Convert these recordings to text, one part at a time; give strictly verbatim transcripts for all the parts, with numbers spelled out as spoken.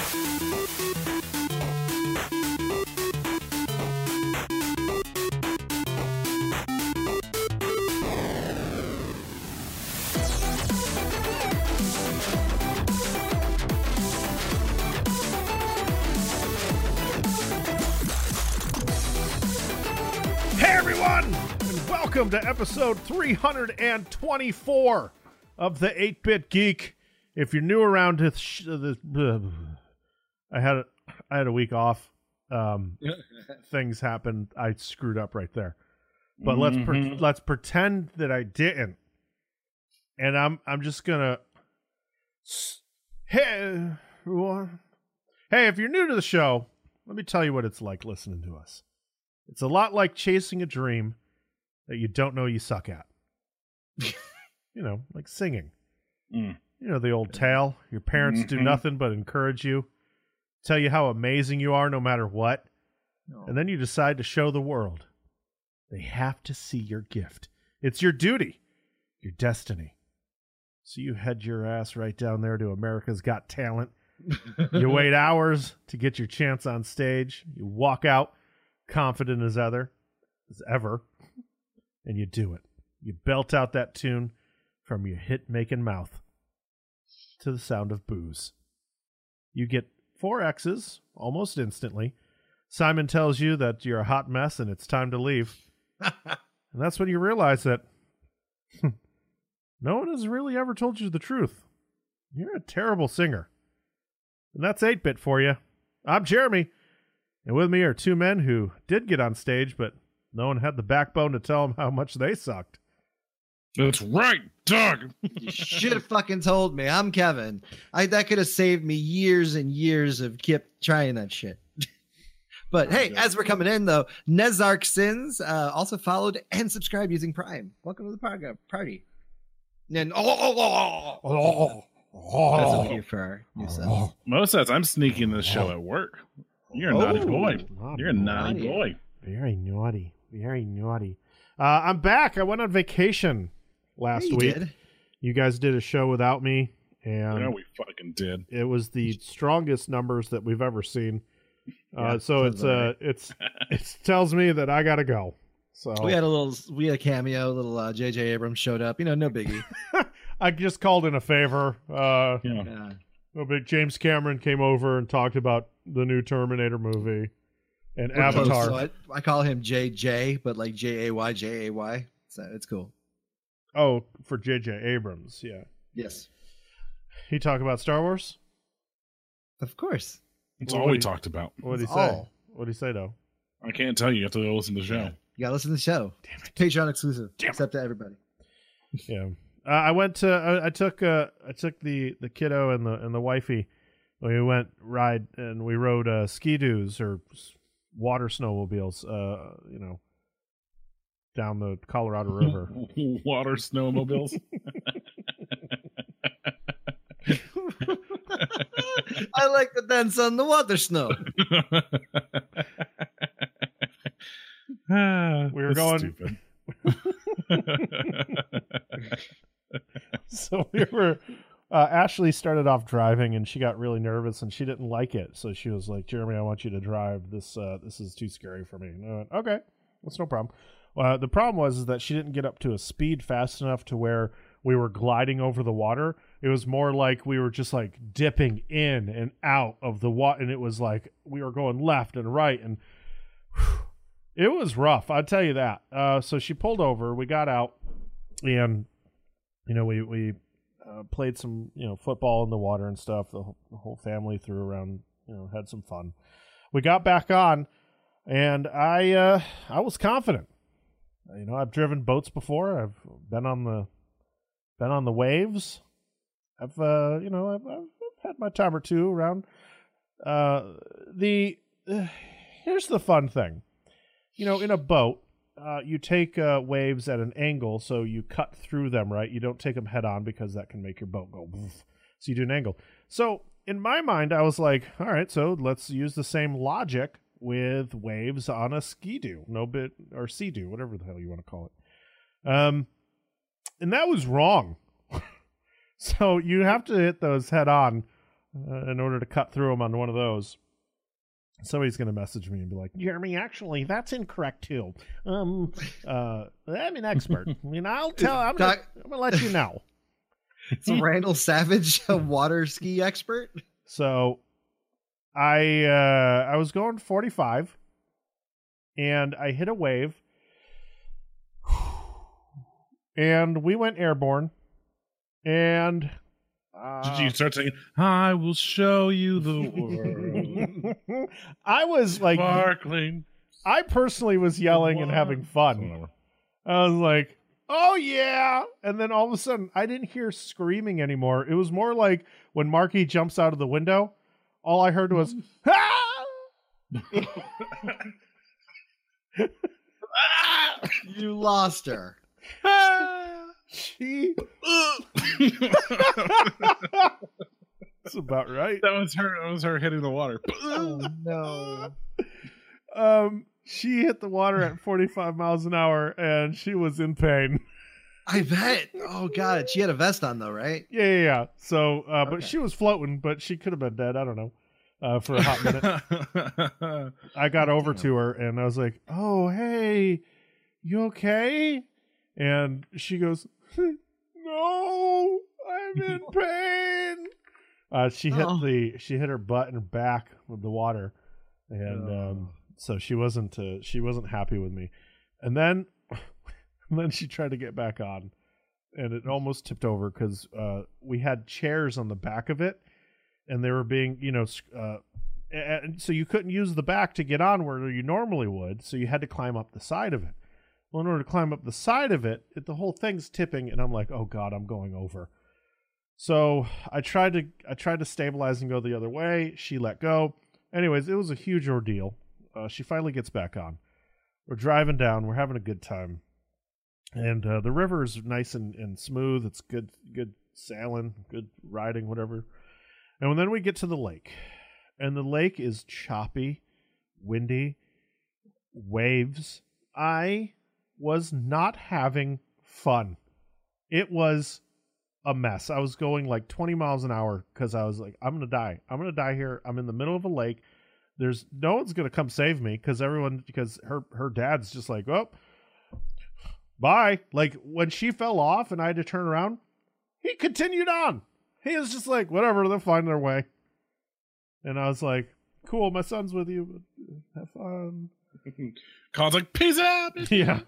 Welcome to episode three twenty-four of the eight-Bit Geek. If you're new around this, sh- this uh, I had a, I had a week off. Um, things happened. I screwed up right there. But mm-hmm. let's pre- let's pretend that I didn't. And I'm I'm just gonna. Hey, hey! If you're new to the show, let me tell you what it's like listening to us. It's a lot like chasing a dream that you don't know you suck at. You know, like singing. Mm. You know the old tale. Your parents mm-hmm. do nothing but encourage you, tell you how amazing you are no matter what, no. and then you decide to show the world. They have to see your gift. It's your duty, your destiny. So you head your ass right down there to America's Got Talent. You wait hours to get your chance on stage. You walk out confident as ever, as ever. And you do it. You belt out that tune from your hit-making mouth to the sound of booze. You get four X's almost instantly. Simon tells you that you're a hot mess and it's time to leave. And that's when you realize that no one has really ever told you the truth. You're a terrible singer. And that's eight-Bit for you. I'm Jeremy. And with me are two men who did get on stage, but no one had the backbone to tell them how much they sucked. That's right, Doug. You should have fucking told me. I'm Kevin. I that could have saved me years and years of keep trying that shit. But hey, as we're coming in though, Nezark Sins uh, also followed and subscribed using Prime. Welcome to the par- party. And oh, oh, oh, oh, oh. That's what we do for our new subs. Most of the time, I'm sneaking this show at work. You're a oh, naughty boy. Naughty You're a naughty, naughty boy. Very naughty. Very naughty. Uh, I'm back. I went on vacation last yeah, you week. Did. You guys did a show without me, and yeah, we fucking did. It was the strongest numbers that we've ever seen. Uh, yeah, so it's uh, it's it tells me that I gotta go. So we had a little, we had a cameo. Little uh, J J Abrams showed up. You know, no biggie. I just called in a favor. Uh, yeah. yeah. No big. James Cameron came over and talked about the new Terminator movie. And We're Avatar. Close, so I, I call him J J, but like J A Y, J A Y. So it's cool. Oh, for J J Abrams, yeah. Yes. He talked about Star Wars? Of course. That's all we he, talked about. What did he say? All. What did he say, though? I can't tell you. You have to go listen to the show. You got to listen to the show. Damn it. Patreon exclusive. Damn except to everybody. Yeah. Uh, I went to, uh, I took, uh, I took the, the kiddo and the, and the wifey. We went ride and we rode uh, ski-doos or water snowmobiles, uh, you know, down the Colorado River. Water snowmobiles. I like the dance on the water snow. We were going. So we were. Uh, Ashley started off driving, and she got really nervous, and she didn't like it. So she was like, "Jeremy, I want you to drive. This uh, this is too scary for me." And I went, "Okay, that's no problem." Uh, the problem was is that she didn't get up to a speed fast enough to where we were gliding over the water. It was more like we were just like dipping in and out of the water, and it was like we were going left and right, and whew, it was rough. I'll tell you that. Uh, so she pulled over. We got out, and you know we we. Uh, played some, you know, football in the water and stuff. The whole, the whole family threw around, you know, had some fun. We got back on, and I, uh, I was confident. You know, I've driven boats before. I've been on the, been on the waves. I've, uh, you know, I've, I've had my time or two around. Uh, the uh, here's the fun thing. You know, in a boat, Uh, you take uh, waves at an angle, so you cut through them, right? You don't take them head on because that can make your boat go woof. So you do an angle. So in my mind, I was like, all right, so let's use the same logic with waves on a ski-doo, no bit or sea-doo, whatever the hell you want to call it. Um, and that was wrong. So you have to hit those head on uh, in order to cut through them on one of those. Somebody's going to message me and be like, Jeremy, actually, that's incorrect too. Um, uh, I'm an expert. I mean, I'll tell, I'm going to let you know. Is Randall Savage a water ski expert? So I, uh, I was going forty-five and I hit a wave and we went airborne and Uh, Did you start saying, I will show you the world? I was like, Sparkling. I personally was yelling and having fun. I was like, oh yeah. And then all of a sudden, I didn't hear screaming anymore. It was more like when Marky jumps out of the window, all I heard was, ah! You lost her. She. That's about right. That was her. That was her hitting the water. Oh no. Um, she hit the water at forty-five miles an hour, and she was in pain. I bet. Oh god, she had a vest on though, right? Yeah, yeah, yeah. So, uh, but Okay. she was floating, but she could have been dead. I don't know. Uh, for a hot minute, I got over Damn. to her, and I was like, "Oh, hey, you okay?" And she goes, "No, I'm in pain." Uh, she hit Oh. the she hit her butt and back with the water, and Oh. um, so she wasn't uh, she wasn't happy with me. And then and then she tried to get back on, and it almost tipped over because uh, we had chairs on the back of it, and they were being you know sc- uh, and so you couldn't use the back to get on where you normally would, so you had to climb up the side of it. Well, in order to climb up the side of it, it the whole thing's tipping, and I'm like, oh god, I'm going over. So I tried to I tried to stabilize and go the other way. She let go. Anyways, it was a huge ordeal. Uh, she finally gets back on. We're driving down. We're having a good time, and uh, the river is nice and, and smooth. It's good good sailing, good riding, whatever. And then we get to the lake, and the lake is choppy, windy, waves. I was not having fun. It was a mess. I was going like twenty miles an hour because I was like, I'm going to die. I'm going to die here. I'm in the middle of a lake. There's no one's going to come save me because everyone, because her, her dad's just like, oh, bye. Like when she fell off and I had to turn around, he continued on. He was just like, whatever, they'll find their way. And I was like, cool, my son's with you. But have fun. Colin's like, peace out. Yeah.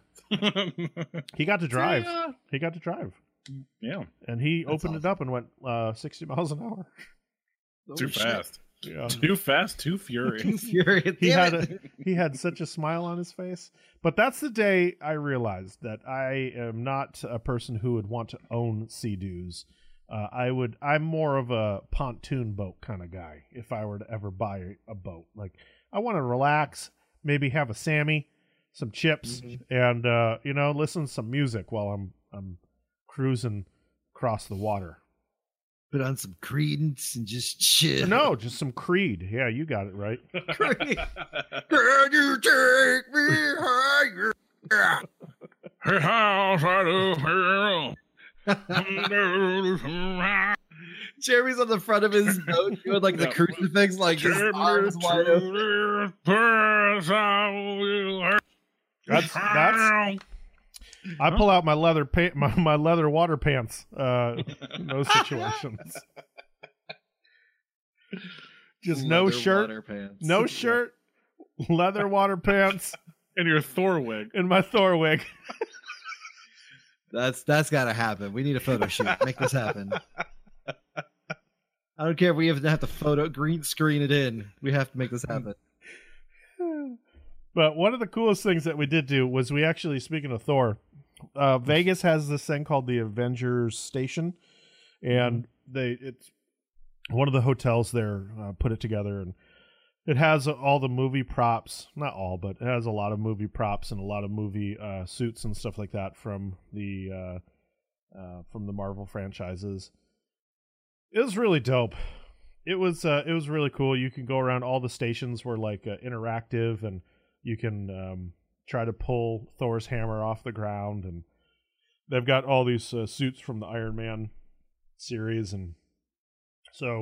He got to drive. See ya. He got to drive. Yeah. And he That's opened it awesome. up and went uh, sixty miles an hour. Too Oh, shit. fast. Yeah. Too fast, too Too furious. furious. He Damn had it. a he had such a smile on his face. But that's the day I realized that I am not a person who would want to own Sea-Doos. Uh, I would. I'm more of a pontoon boat kind of guy. If I were to ever buy a boat, like I want to relax, maybe have a Sammy, some chips, and uh, you know, listen to some music while I'm I'm cruising across the water. Put on some Credence and just chill. No, just some Creed. Yeah, you got it right. Creed. Can you take me higher? Hey, how's that Jeremy's on the front of his boat doing like the Yeah. crucifix, like his arms wide open. That's that's. I pull out my leather pa- my, my leather water pants. Uh, in those situations. Just no Leather shirt, water pants. no shirt, leather water pants, And your Thor wig. and my Thor wig. That's that's got to happen. We need a photo shoot. Make this happen. I don't care if we have to have to photo green screen it in. We have to make this happen. But one of the coolest things that we did do was we actually, speaking of Thor, uh, Vegas has this thing called the Avengers Station, and they it's one of the hotels there uh, put it together, and it has all the movie props, not all, but it has a lot of movie props and a lot of movie uh, suits and stuff like that from the uh, uh, from the Marvel franchises. It was really dope. It was uh, it was really cool. You can go around. All the stations were like uh, interactive, and you can um, try to pull Thor's hammer off the ground, and they've got all these uh, suits from the Iron Man series, and so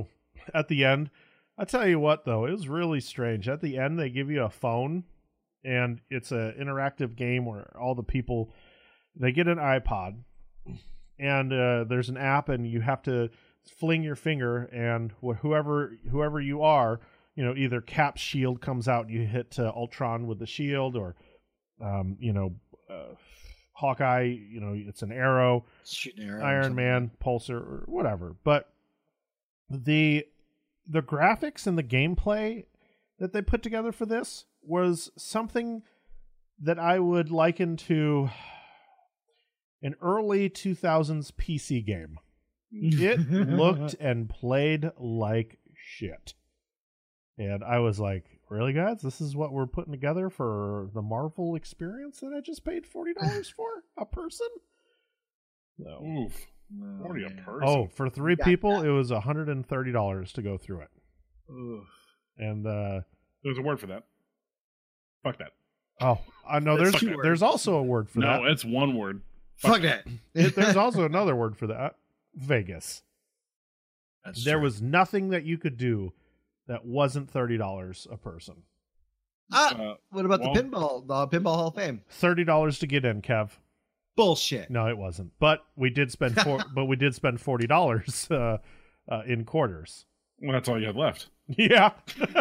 at the end, I tell you what, though, it was really strange. At the end, they give you a phone, and it's an interactive game where all the people, they get an iPod, and uh, there's an app, and you have to fling your finger, and wh- whoever whoever you are, you know, either Cap's shield comes out, and you hit uh, Ultron with the shield, or, um, you know, uh, Hawkeye, you know, it's an arrow, Shooting arrow or Iron something. Man, Pulsar, or whatever. But the the graphics and the gameplay that they put together for this was something that I would liken to an early two thousands P C game. It looked and played like shit. And I was like, really, guys? This is what we're putting together for the Marvel experience that I just paid forty dollars for a person? So, Oof. Oh, forty a man. person. oh, for three Got people, that. it was one hundred thirty dollars to go through it. Oof. And, uh, There's a word for that. Fuck that. oh, I know That's there's two words. there's also a word for No, that. it's one word. Fuck that. It, there's also another word for that. Vegas. That's There true. was nothing that you could do that wasn't thirty dollars a person. Ah, Uh, what about well- the pinball? The pinball Hall of Fame. thirty dollars to get in, Kev. Bullshit. No, it wasn't. But we did spend four, but we did spend forty dollars uh, uh, in quarters. well, that's all you had left. Yeah.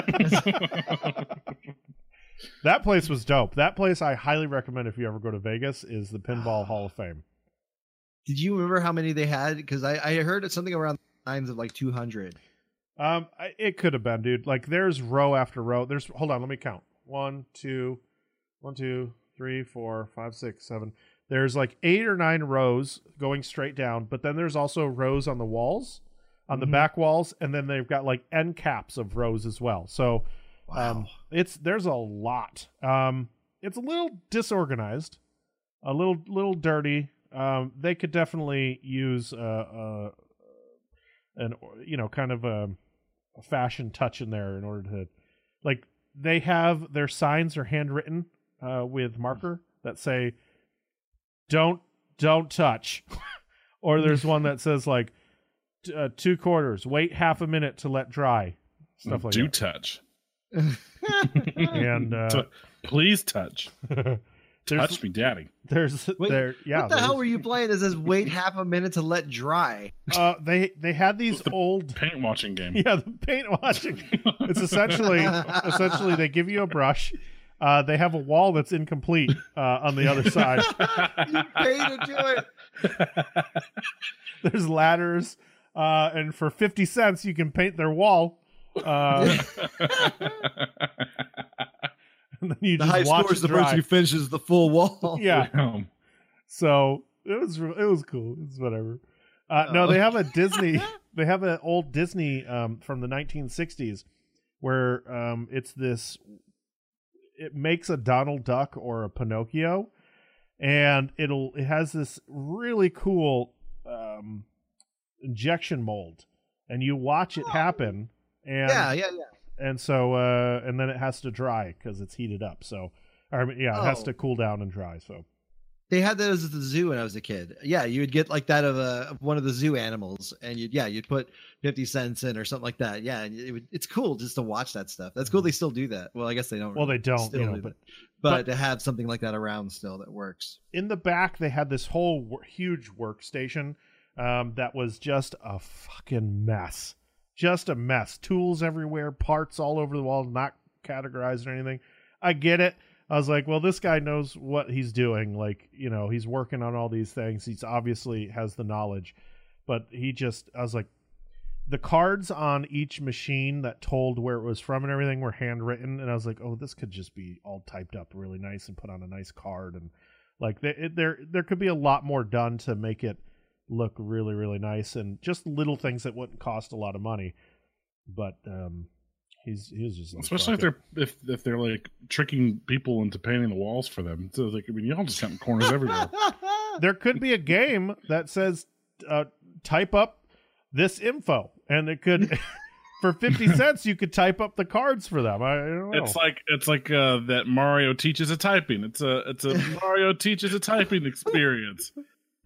That place was dope. That place I highly recommend if you ever go to Vegas is the Pinball Hall of Fame. Did you remember how many they had? Because I, I heard it's something around the lines of like two hundred. Um, I, it could have been, dude. Like, there's row after row. There's hold on, let me count. One, two, one, two, three, four, five, six, seven. There's like eight or nine rows going straight down, but then there's also rows on the walls, on the Mhm. back walls, and then they've got like end caps of rows as well. So, Wow. um, it's there's a lot. Um, it's a little disorganized, a little little dirty. Um, they could definitely use uh, uh an you know kind of a, a fashion touch in there in order to, like, they have their signs are handwritten uh with marker that say don't don't touch, or there's one that says like t- uh, two quarters, wait half a minute to let dry, stuff like Do that. touch. And uh, T- Please touch. there's Touch me, daddy. there's Wait, there yeah what the hell there's- were you playing? It says wait half a minute to let dry. uh they they had these The old Paint watching game. yeah the paint washing. It's essentially essentially they give you a brush. Uh, they have a wall that's incomplete uh, on the other side. You pay to do it. There's ladders, uh, and for fifty cents you can paint their wall. Uh, and then you The just high watch score is it the dry. person who finishes the full wall. Yeah, Um, so it was it was cool. It's whatever. Uh, No, Oh. they have a Disney. They have an old Disney um, from the nineteen sixties where um, it's this. It makes a Donald Duck or a Pinocchio, and it'll it has this really cool um, injection mold, and you watch it happen, and Yeah, yeah, yeah. and so uh, and then it has to dry because it's heated up. So, or, I mean, yeah, it has Oh. to cool down and dry. So. They had those at the zoo when I was a kid. Yeah, you would get like that of a of one of the zoo animals, and you'd yeah you'd put fifty cents in or something like that. Yeah, and it would, it's cool just to watch that stuff. That's cool. They still do that. Well, I guess they don't. Well, they don't, still you know, do but that. but but- to have something like that around still that works. In the back, they had this whole wor- huge workstation um, that was just a fucking mess. Just a mess. Tools everywhere, parts all over the wall, not categorized or anything. I get it. I was like, well, this guy knows what he's doing. Like, you know, he's working on all these things. He's obviously has the knowledge. But he just, I was like, the cards on each machine that told where it was from and everything were handwritten. And I was like, oh, this could just be all typed up really nice and put on a nice card. And like, they, it, there, there could be a lot more done to make it look really, really nice. And just little things that wouldn't cost a lot of money. But, um, He's he was just like, especially if fuck it. they're if if they're like tricking people into painting the walls for them. So like I mean, y'all just cutting corners everywhere. There could be a game that says uh, type up this info, and it could for fifty cents you could type up the cards for them. I, I don't know. It's like it's like uh, that Mario teaches a typing. It's a it's a Mario teaches a typing experience.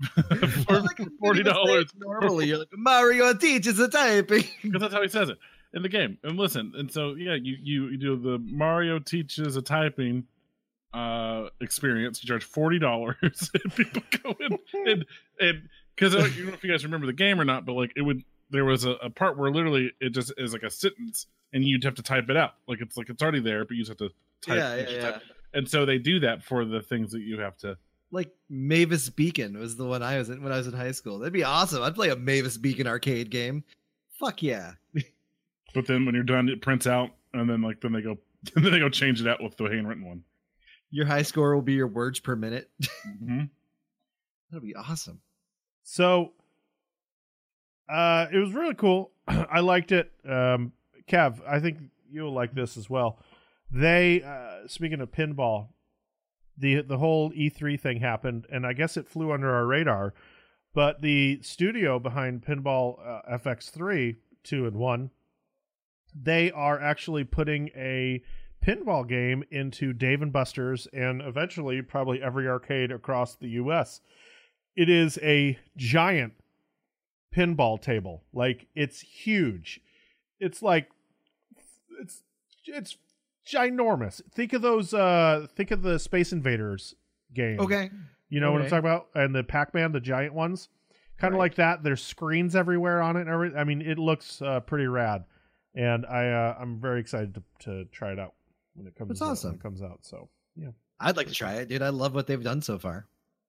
for Like, forty dollars. Normally, you're like, Mario teaches the typing. Because that's how he says it in the game. And listen, and so yeah, you you, you do the Mario teaches a typing uh experience. You charge forty dollars, and people go in and and because I don't know if you guys remember the game or not, but like it would there was a, a part where literally it just is like a sentence, and you'd have to type it out. Like it's like it's already there, but you just have to type. Yeah, yeah, type. yeah. And so they do that for the things that you have to. Like Mavis Beacon was the one I was in when I was in high school. That'd be awesome. I'd play a Mavis Beacon arcade game. Fuck yeah. But then when you're done, it prints out, and then like then they go then they go change it out with the handwritten one. Your high score will be your words per minute. Mm-hmm. That'd be awesome. So uh, it was really cool. I liked it. Um, Kev, I think you'll like this as well. They, uh, speaking of pinball, the the whole E three thing happened, and I guess it flew under our radar. But the studio behind Pinball uh, F X three, two and one, they are actually putting a pinball game into Dave and Buster's and eventually probably every arcade across the U S. It is a giant pinball table. Like, it's huge. It's like it's it's ginormous. Think of those uh think of the Space Invaders game. Okay. You know what I'm Okay. talking about? And the Pac-Man, the giant ones. Kind of Right. like that. There's screens everywhere on it and everything. I mean, it looks uh, pretty rad. And I uh, I'm very excited to to try it out when it comes That's out, when awesome. it comes out. So, yeah. I'd like to try it, dude. I love what they've done so far.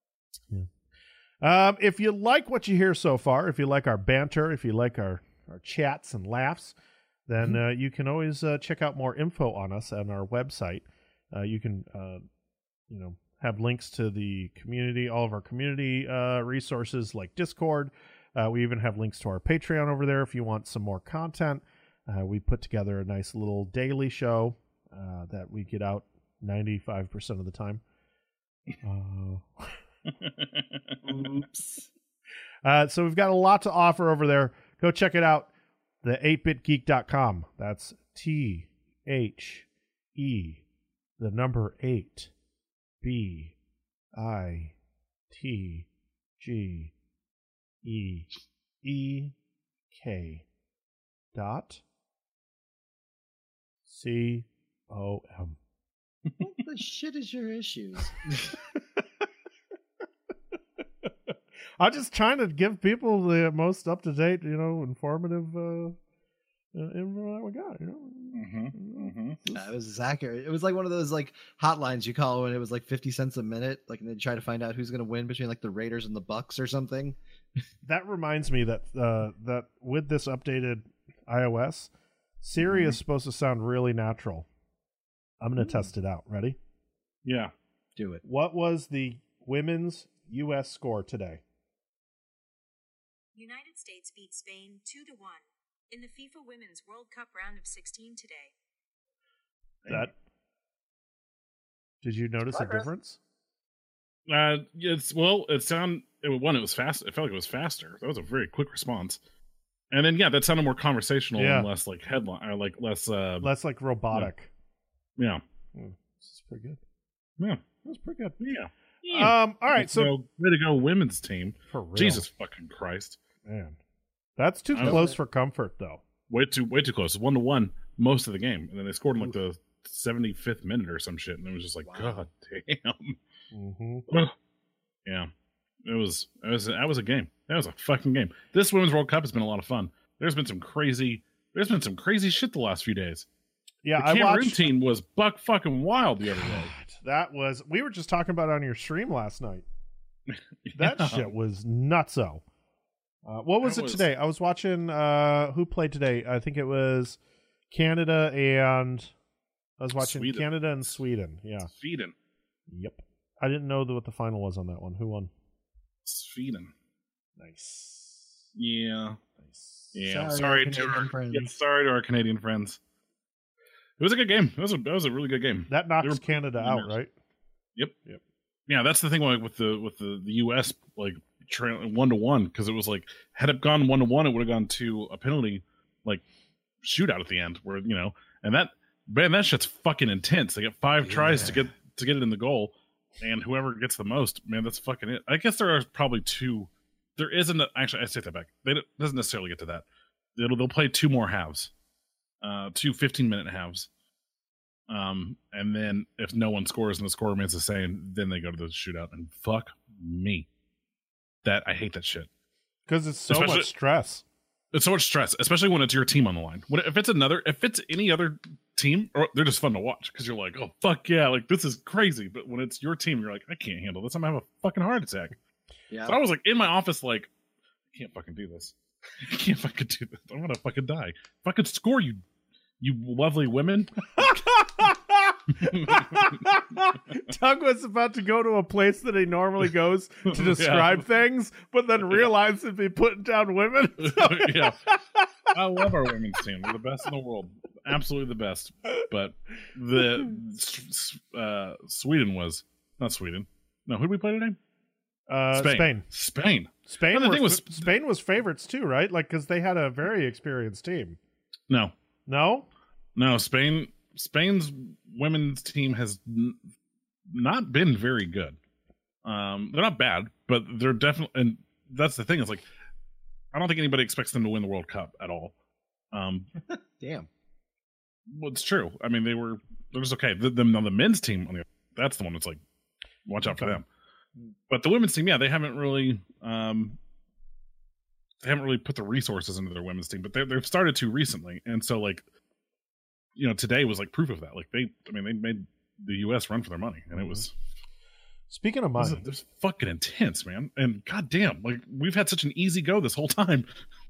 Um, if you like what you hear so far, if you like our banter, if you like our, our chats and laughs, then uh, you can always uh, check out more info on us on our website. Uh, you can, uh, you know, have links to the community, all of our community uh, resources like Discord. Uh, we even have links to our Patreon over there if you want some more content. Uh, we put together a nice little daily show uh, that we get out ninety-five percent of the time. Uh, Oops. Uh, so we've got a lot to offer over there. Go check it out. The eight bit geek dot com. That's T H E, the number eight, B I T G E E K dot C O M. What the shit is your issues? I'm just trying to give people the most up to date, you know, informative uh, uh, info that we got. You know, Mm-hmm, mm-hmm. Yeah, it was accurate. It was like one of those like hotlines you call when it was like fifty cents a minute, like, and they try to find out who's going to win between like the Raiders and the Bucks or something. That reminds me that uh, that with this updated iOS, Siri is supposed to sound really natural. I'm going to test it out. Ready? Yeah. Do it. What was the women's U S score today? United States beat Spain two to one in the FIFA Women's World Cup round of sixteen today. That. Did you notice a Progress. difference? Uh, it's well, it sound it, one. It was fast. It felt like it was faster. That was a very quick response. And then yeah, that sounded more conversational Yeah. and less like headline or like less. Uh, Less like robotic. yeah, Hmm, this is pretty good. yeah, That's pretty good. yeah. Um. All right. So, way to go, women's team. for real, Jesus fucking Christ! man, that's too I know. close for comfort, though. Way too, way too close. One to one most of the game, and then they scored in like the seventy-fifth minute or some shit, and it was just like, Wow. God damn. Mm-hmm. Yeah, it was. It was. That was a game. That was a fucking game. This Women's World Cup has been a lot of fun. There's been some crazy. There's been some crazy shit the last few days. Yeah, The I Cameroon watched. team was buck fucking wild the other day. That was. We were just talking about it on your stream last night. That Yeah. shit was nutso. Uh, what was That it was- today? I was watching. Uh, who played today? I think it was Canada and I was watching Sweden. Canada and Sweden. Yeah. Sweden. Yep. I didn't know what the final was on that one. Who won? Sweden. Nice. Yeah. Nice. Yeah. Sorry, Sorry, our to Canadian our friends. yeah, sorry to our Canadian friends. It was a good game. It was a it was a really good game. That They knocks were- Canada out, right? Yeah, that's the thing. Like with the with the, the U S like tra- one to one because it was like had it gone one to one, it would have gone to a penalty like shootout at the end where you know and that man that shit's fucking intense. They get five tries to Yeah. get to get it in the goal and whoever gets the most, man, that's fucking it. I guess there are probably two. There isn't a, actually. I take that back. They don't, doesn't necessarily get to that. They'll they'll play two more halves, uh, two fifteen minute halves, um, and then if no one scores and the score remains the same, then they go to the shootout. And fuck me, that I hate that shit because it's so Especially, much stress. It's so much stress, especially when it's your team on the line. When, if it's another, if it's any other team, or they're just fun to watch because you're like, oh fuck yeah, like this is crazy. But when it's your team, you're like, I can't handle this. I'm gonna have a fucking heart attack. Yeah. So I was like in my office, like, I can't fucking do this. I can't fucking do this. I'm gonna fucking die. If I could score you, you lovely women. Doug was about to go to a place that he normally goes to describe yeah. things, but then realized he'd be putting down women. Yeah, I love our women's team. They're the best in the world, absolutely the best. But the uh, Sweden was not Sweden. No, who did we play today? Uh, Spain. Spain. Spain. Spain. And the were, thing was, Spain was favorites too, right? Like because they had a very experienced team. No. No. No. Spain. Spain's women's team has n- not been very good. Um, they're not bad, but they're definitely, and that's the thing. Is like, I don't think anybody expects them to win the World Cup at all. Um, Damn. Well, it's true. I mean, they were they're just okay. The, the, the men's team, on the that's the one that's like, watch out for them. But the women's team, yeah, they haven't really, um, they haven't really put the resources into their women's team, but they, they've started to recently, and so like. You know, today was like proof of that. Like they, I mean, they made the U S run for their money, and it was. Speaking of money, it was, it was fucking intense, man. And goddamn, like we've had such an easy go this whole time.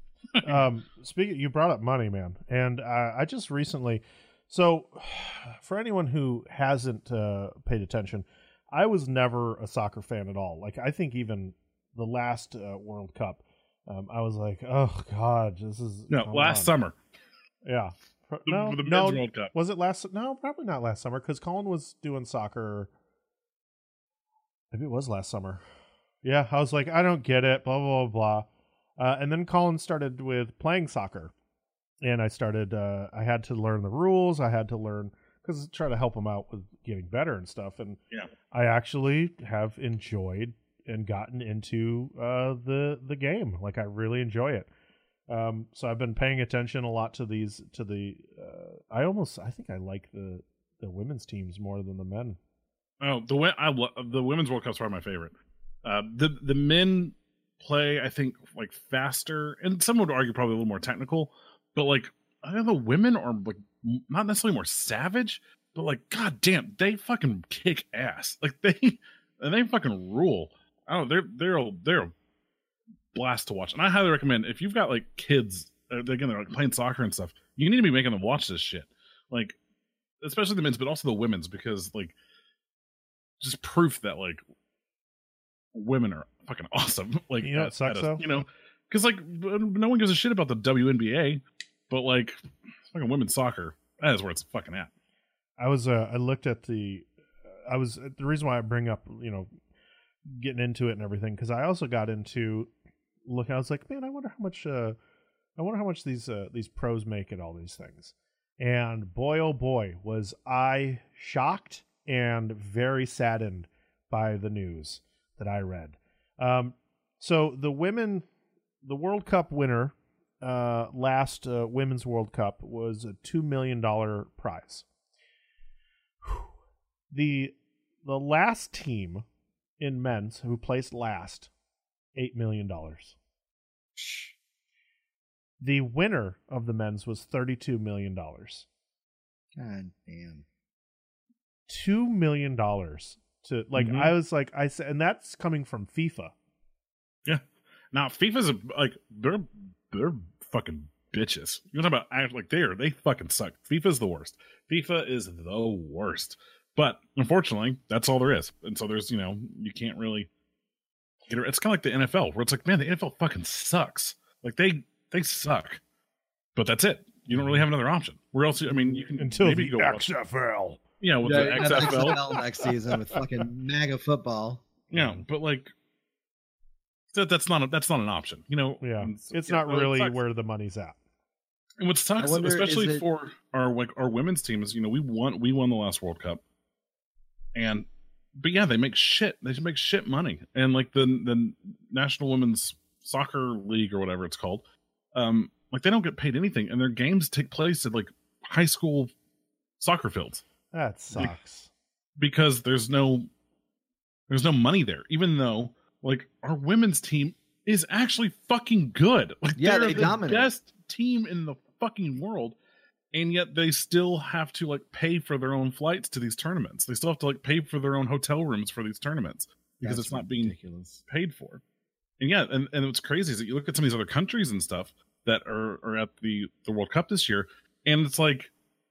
um, speaking, you brought up money, man, and uh, I just recently. So, for anyone who hasn't uh, paid attention, I was never a soccer fan at all. Like I think even the last uh, World Cup, um, I was like, oh god, this is no last on. summer. Yeah. The, no, the men's no, World Cup. Was it last? No, probably not last summer because Colin was doing soccer. Maybe it was last summer. Yeah, I was like, I don't get it, blah, blah, blah, blah. Uh, and then Colin started with playing soccer. And I started, uh, I had to learn the rules. I had to learn, because try to help him out with getting better and stuff. And yeah. I actually have enjoyed and gotten into uh, the the game. Like, I really enjoy it. Um, so I've been paying attention a lot to these, to the, uh, I almost, I think I like the, the women's teams more than the men. Oh, the I lo- the women's World Cup's probably my favorite. Uh, the the men play, I think, like faster, and some would argue probably a little more technical, but like I know the women are like not necessarily more savage, but like god damn, they fucking kick ass. Like they and they fucking rule. I don't know, they're they're they're blast to watch, and I highly recommend if you've got like kids, uh, again they're like playing soccer and stuff, you need to be making them watch this shit, like especially the men's, but also the women's, because like just proof that like women are fucking awesome. Like you know, it sucks though. You know, because like no one gives a shit about the W N B A, but like fucking women's soccer, that is where it's fucking at. I was uh, I looked at the, I was the reason why I bring up you know getting into it and everything, because I also got into look. I was like, man, I wonder how much. Uh, I wonder how much these uh, these pros make at all these things. And boy, oh boy, was I shocked and very saddened by the news that I read. Um, so the women, the World Cup winner, uh, last uh, Women's World Cup was a two million dollar prize. The the last team in men's who placed last, eight million dollars. The winner of the men's was thirty-two million dollars. God damn. Two million dollars to like mm-hmm. I was like I said, and that's coming from FIFA. Yeah. Now FIFA's a, like they're they're fucking bitches. You're talking about act like they are they fucking suck. FIFA's the worst. FIFA is the worst. But unfortunately, that's all there is. And so there's you know you can't really get it. It's kind of like the N F L where it's like man the N F L fucking sucks. Like they they suck. But that's it. You don't really have another option. Where else? I mean, you can until maybe the go X F L. Yeah, with yeah, the X F L. X F L next season with fucking MAGA football. Yeah, but like that, that's not a, that's not an option. You know. Yeah, and, it's yeah, not well, really it where the money's at. And what sucks, wonder, especially it... for our like our women's team, is you know we won we won the last World Cup, and but yeah, they make shit. They make shit money, and like the the National Women's Soccer League or whatever it's called, um, like they don't get paid anything, and their games take place at like high school soccer fields. That sucks. Like, because there's no there's no money there, even though like our women's team is actually fucking good. Like, Yeah, they're they the dominate. best team in the fucking world, and yet they still have to like pay for their own flights to these tournaments. They still have to like pay for their own hotel rooms for these tournaments because That's it's not being ridiculous. paid for. And yeah, and, and what's crazy is that you look at some of these other countries and stuff that are, are at the, the World Cup this year, and it's like,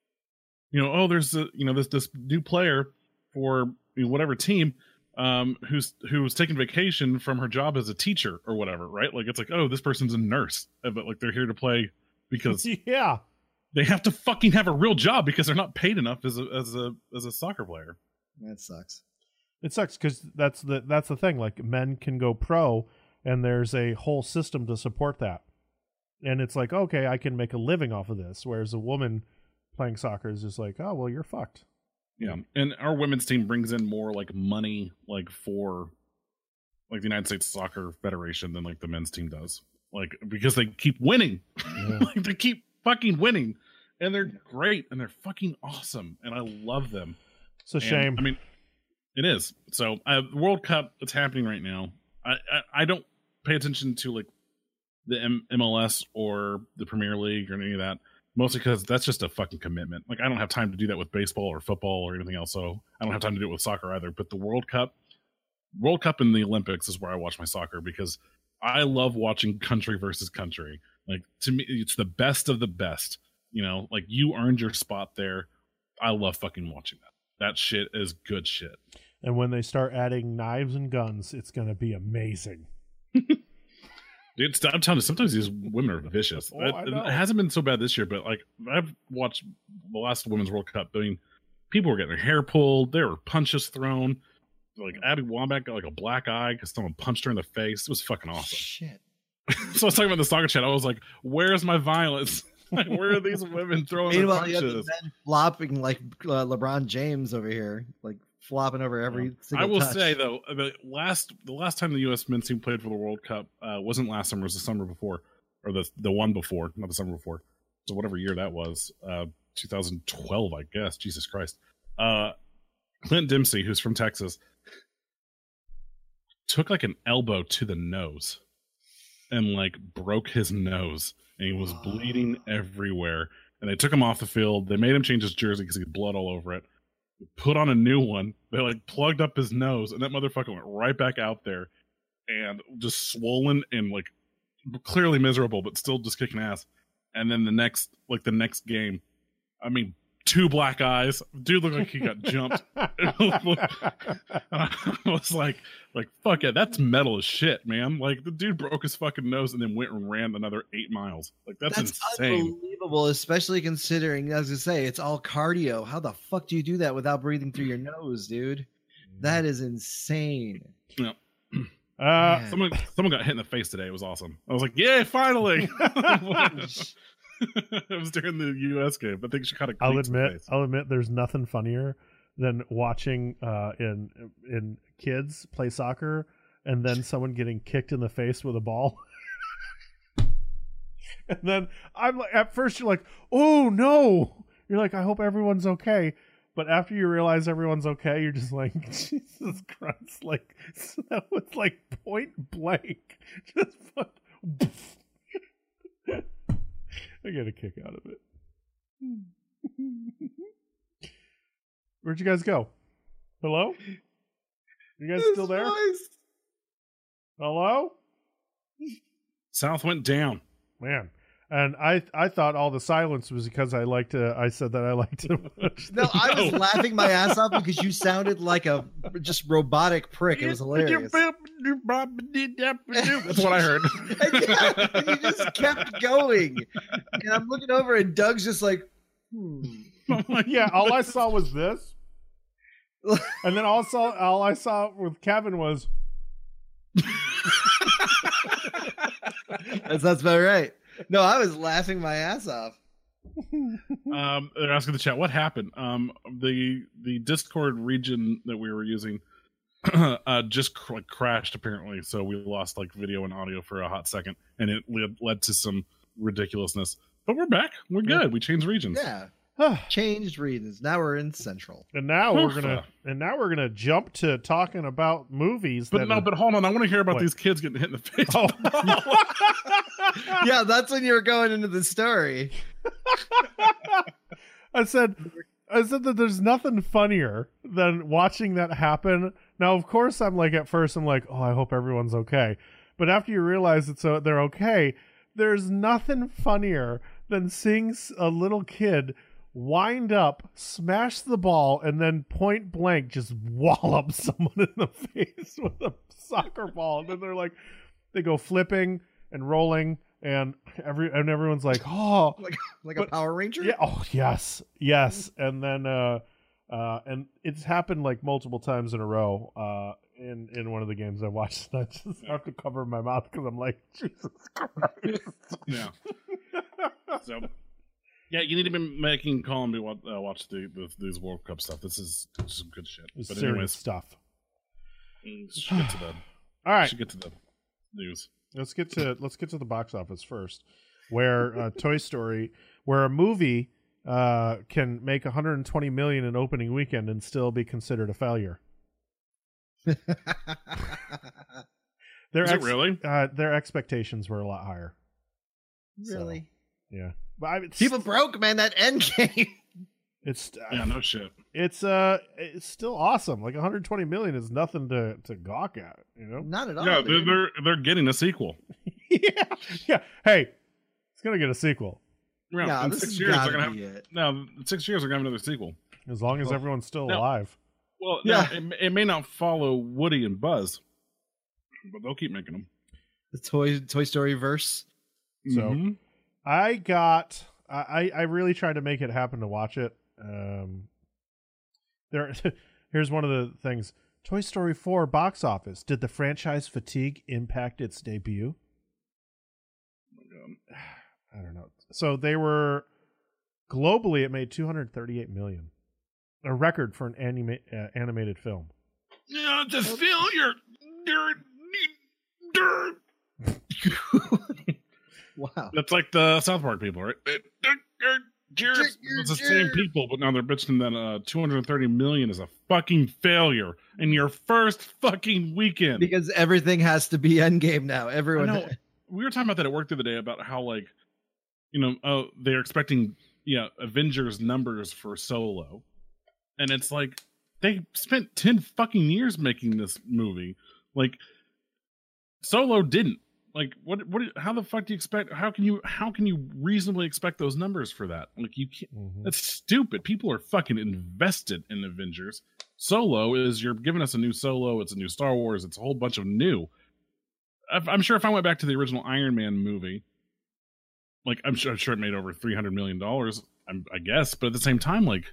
you know, oh, there's a, you know, this this new player for you know, whatever team um who's who's taking vacation from her job as a teacher or whatever, right? Like it's like, oh, this person's a nurse, but like they're here to play because yeah, they have to fucking have a real job because they're not paid enough as a as a as a soccer player. That sucks. it sucks because that's the that's the thing. Like men can go pro, and there's a whole system to support that, and it's like, okay, I can make a living off of this, whereas a woman playing soccer is just like, oh well, you're fucked. Yeah, and our women's team brings in more like money, like for like the United States Soccer Federation than like the men's team does, like because they keep winning, Yeah. like they keep fucking winning, and they're great and they're fucking awesome, and I love them. It's a And, shame. I mean, it is. So uh, the World Cup that's happening right now. I, I I don't pay attention to like the M- MLS or the Premier League or any of that. Mostly because that's just a fucking commitment. Like I don't have time to do that with baseball or football or anything else. So I don't have time to do it with soccer either. But the World Cup, World Cup and the Olympics is where I watch my soccer because I love watching country versus country. Like to me, it's the best of the best. You know, like you earned your spot there. I love fucking watching that. That shit is good shit. And when they start adding knives and guns, it's going to be amazing. Dude, I'm telling you, sometimes these women are vicious. Oh, it, I know. it hasn't been so bad this year, but like I've watched the last Women's World Cup. I mean, people were getting their hair pulled. There were punches thrown. Like Abby Wambach got like a black eye because someone punched her in the face. It was fucking awesome. Shit. So I was talking about the soccer chat. I was like, "Where's my violence? Like, where are these women throwing their Meanwhile, you have the punches?" men flopping like uh, LeBron James over here, like flopping over every single I will touch. say though, the last the last time the U S men's team played for the World Cup uh, wasn't last summer; it was the summer before, or the the one before, not the summer before. So whatever year that was, uh, two thousand twelve, I guess. Jesus Christ! Uh, Clint Dempsey, who's from Texas, took like an elbow to the nose, and like broke his nose, and he was bleeding everywhere. And they took him off the field. They made him change his jersey because he had blood all over it. Put on a new one. They like plugged up his nose, and that motherfucker went right back out there, and just swollen and like clearly miserable, but still just kicking ass. And then the next, like the next game, I mean, two black eyes. Dude looked like he got jumped. I was like, like fuck it, that's metal as shit, man. Like the dude broke his fucking nose and then went and ran another eight miles. Like that's, That's insane. unbelievable, especially considering, as I say, it's all cardio. How the fuck do you do that without breathing through your nose, dude? That is insane. Yeah. Uh, Man. Someone, someone got hit in the face today. It was awesome. I was like, "Yeah, finally!" It was during the U S game. I think she caught a. I'll cleats in the admit, face. I'll admit, there's nothing funnier than watching uh, in in kids play soccer and then someone getting kicked in the face with a ball. And then I'm like, at first you're like, "Oh no!" You're like, "I hope everyone's okay." But after you realize everyone's okay, you're just like, Jesus Christ! Like that was like point blank. Just fuck. I get a kick out of it. Where'd you guys go? Hello? You guys still there? Hello? South went down. Man. And I I thought all the silence was because I like to I said that I like to watch No, the- I was No. laughing my ass off because you sounded like a just robotic prick. It was hilarious. That's what I heard. And yeah, and you just kept going. And I'm looking over, and Doug's just like, hmm. Yeah, all I saw was this. And then also all I saw with Kevin was That's, that's about right. No, I was laughing my ass off. Um, they're asking the chat what happened. Um, the the Discord region that we were using uh, just cr- like crashed apparently. So we lost like video and audio for a hot second, and it led, led to some ridiculousness. But we're back. We're good. Yeah. We changed regions. Yeah. Changed regions. Now we're in Central. And now we're Oof. gonna and now we're gonna jump to talking about movies. But that no, are- but hold on. I want to hear about What? these kids getting hit in the face. Oh. Yeah, that's when you were going into the story. I said I said that there's nothing funnier than watching that happen. Now, of course, I'm like at first I'm like, oh, I hope everyone's okay. But after you realize it's so they're okay, there's nothing funnier than seeing s- a little kid wind up, smash the ball, and then point blank just wallop someone in the face with a soccer ball. And then they're like, they go flipping and rolling, and every and everyone's like, oh, Like like But- a Power Ranger? yeah, oh yes, yes. And then uh, uh, and it's happened like multiple times in a row. Uh, in in one of the games I watched, and I just have to cover my mouth because I'm like, Jesus Christ. Yeah. So, yeah, you need to be making Colin be watch, uh, watch the, the these World Cup stuff. This is some good shit. It's But serious anyways, stuff. we should get to the All right, should get to the news. let's get to let's get to the box office first, where uh, Toy Story, where a movie uh, can make one hundred twenty million in opening weekend and still be considered a failure. Their Is it really? Uh, their expectations were a lot higher. Really? Yeah, but I, it's, People broke, man, that end game. it's Yeah, no shit. it's uh it's still awesome. Like one hundred twenty million is nothing to to gawk at, you know. Not at all. Yeah, they're, dude. they're they're getting a sequel. yeah, yeah. Hey, it's gonna get a sequel Yeah, No, in this six has years they're gotta gonna have be it. no. In six years they're gonna have another sequel. as long as Oh. everyone's still No. alive. Well, Yeah. yeah, it, it may not follow Woody and Buzz, but they'll keep making them. The Toy Toy Story verse. So Mhm. I got I I really tried to make it happen to watch it. Um, there, here's one of the things. Toy Story four box office. Did the franchise fatigue impact its debut? Oh my God. I don't know. So they were globally, it made two hundred thirty-eight million, a record for an anima- uh, animated film. Yeah, it's a failure. Dirt, dirt. Wow. That's like the South Park people, right? Cheers. It's the same people, but now they're bitching that uh, two hundred thirty million is a fucking failure in your first fucking weekend. Because everything has to be Endgame now. I Everyone. know. We were talking about that at work the other day about how, like, you know, oh, they're expecting, yeah, Avengers numbers for Solo, and it's like they spent ten fucking years making this movie. Like, Solo didn't. Like, what? What? How the fuck do you expect? How can you? How can you reasonably expect those numbers for that? Like, you can't. Mhm. That's stupid. People are fucking invested in Avengers. Solo is you're giving us a new Solo. It's a new Star Wars. It's a whole bunch of new. I've- I'm sure if I went back to the original Iron Man movie, like I'm sure, I'm sure it made over three hundred million dollars. I guess, but at the same time, like,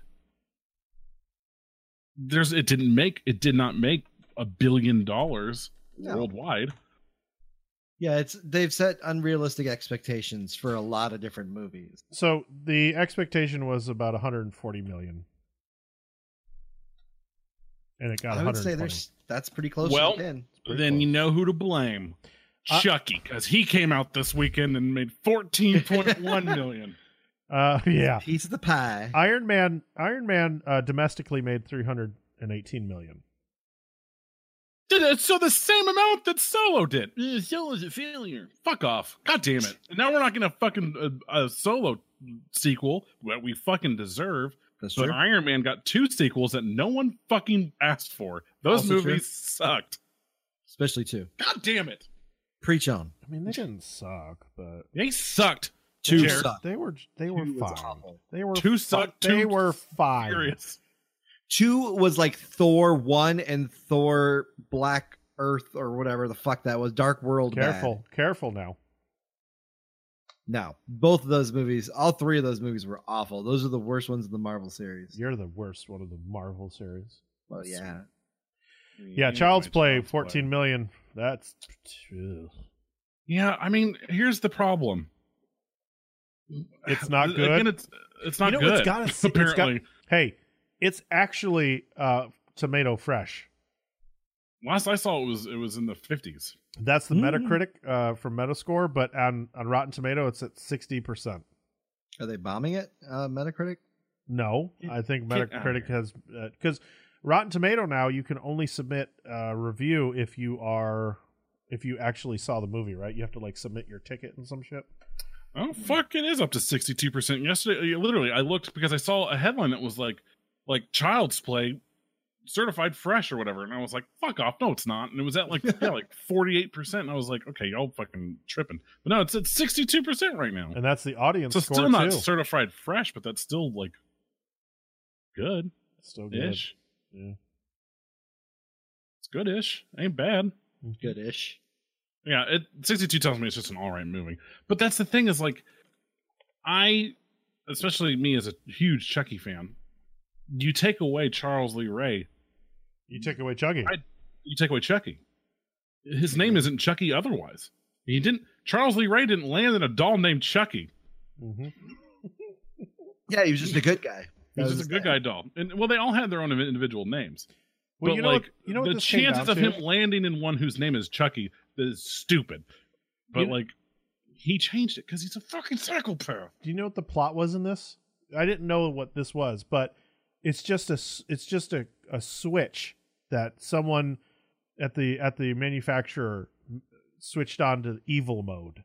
there's it didn't make it did not make a billion dollars No. worldwide. Yeah, it's they've set unrealistic expectations for a lot of different movies. So the expectation was about one hundred forty million, and it got I would say 120. there's that's pretty close. Well, to the pin. pretty Then close. you know who to blame. Uh, Chucky, because he came out this weekend and made fourteen point one million. Uh, yeah. Piece of the pie. Iron Man. Iron Man uh, domestically made three hundred and eighteen million. Did it- So the same amount that Solo did. Eh, Solo's a failure. Fuck off. God damn it. And now we're not going to fucking uh, a Solo sequel that we fucking deserve. That's But true. Iron Man got two sequels that no one fucking asked for. Those Also true. movies sucked. Especially two. God damn it. Preach on. I mean, they didn't suck, but They sucked. Two Jared, sucked. they were they were Two was fine. awful. They were Two fi- sucked, They two were fine. Serious. Two was like Thor one and Thor Black Earth or whatever the fuck that was. Dark World. bad. Careful, careful now. No, both of those movies, all three of those movies were awful. Those are the worst ones in the Marvel series. You're the worst one of the Marvel series. Well, yeah. Yeah, Anyway, Child's Play, Child's fourteen Play. million. That's ugh. Yeah, I mean, here's the problem. It's not good. Again, it's it's not You know, good. it's got a- it's got- apparently, Hey, it's actually uh, tomato fresh. Last I saw, it was it was in the fifties. That's the Mm. Metacritic uh, from Metascore, but on, on Rotten Tomato, it's at sixty percent. Are they bombing it, uh, Metacritic? No, I think Get outta Metacritic has because Rotten Tomato now you can only submit a review if you are if you actually saw the movie, right? You have to like submit your ticket and some shit. Oh fuck! It is up to sixty-two percent. Yesterday, literally, I looked because I saw a headline that was like, like Child's Play certified fresh or whatever, and I was like, "Fuck off!" No, it's not. And it was at like yeah, like forty-eight percent. And I was like, "Okay, y'all fucking tripping." But no, it's at sixty-two percent right now. And that's the audience So score still not too. certified fresh, but that's still like good Still good. ish. Yeah. It's good ish. Ain't bad. Good-ish. Yeah, it sixty-two tells me it's just an all right movie. But that's the thing is like, I, especially me as a huge Chucky fan, you take away Charles Lee Ray, You took away Chucky. I- you take away Chucky. His name isn't Chucky otherwise. He didn't. Charles Lee Ray didn't land in a doll named Chucky. Mm-hmm. Yeah, he was just a good guy. He was just a good guy doll. And well, they all had their own individual names. Well, but you know like what, you know what the this came chances down of to? him landing in one whose name is Chucky is stupid. But You know- like, he changed it because he's a fucking psychopath. Do you know what the plot was in this? I didn't know what this was, but it's just a s- it's just a, a switch that someone at the at the manufacturer switched on to evil mode.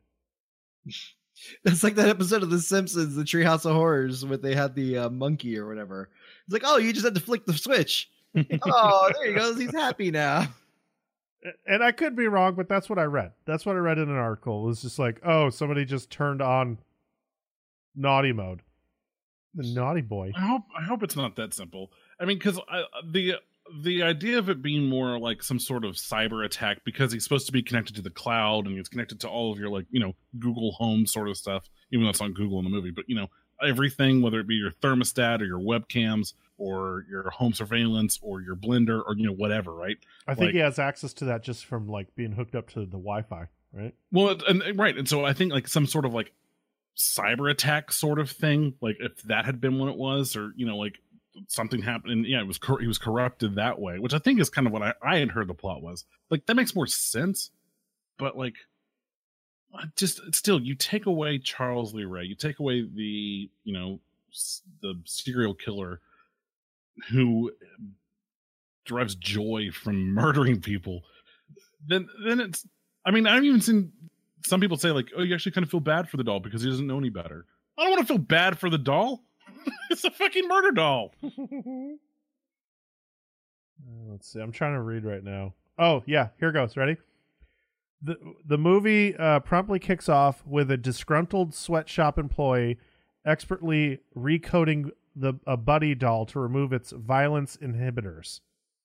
It's like that episode of The Simpsons, the Treehouse of Horrors, where they had the uh, monkey or whatever. It's like, oh, you just had to flick the switch. Oh, there he goes. He's happy now. And I could be wrong, but that's what I read. That's what I read in an article. It was just like, oh, somebody just turned on naughty mode. The naughty boy. I hope I hope it's not that simple. I mean, because the the idea of it being more like some sort of cyber attack because he's supposed to be connected to the cloud and he's connected to all of your like you know Google Home sort of stuff, even though it's on Google in the movie, but you know everything, whether it be your thermostat or your webcams or your home surveillance or your blender or you know whatever, right? I think like- he has access to that just from like being hooked up to the Wi-Fi, right? Well, it- and right, and so I think like some sort of like cyber attack sort of thing, like if that had been what it was, or you know, like something happened, and yeah, it was cor- he was corrupted that way, which I think is kind of what I, I had heard the plot was. Like that makes more sense, but like, I just still, you take away Charles Lee Ray, you take away the you know s- the serial killer who derives joy from murdering people, then then it's. I mean, I've even seen some people say like, "Oh, you actually kind of feel bad for the doll because he doesn't know any better." I don't want to feel bad for the doll. It's a fucking murder doll. Uh, Let's see. I'm trying to read right now. Oh, yeah. Here goes. Ready? The the movie uh, promptly kicks off with a disgruntled sweatshop employee expertly recoding the a buddy doll to remove its violence inhibitors.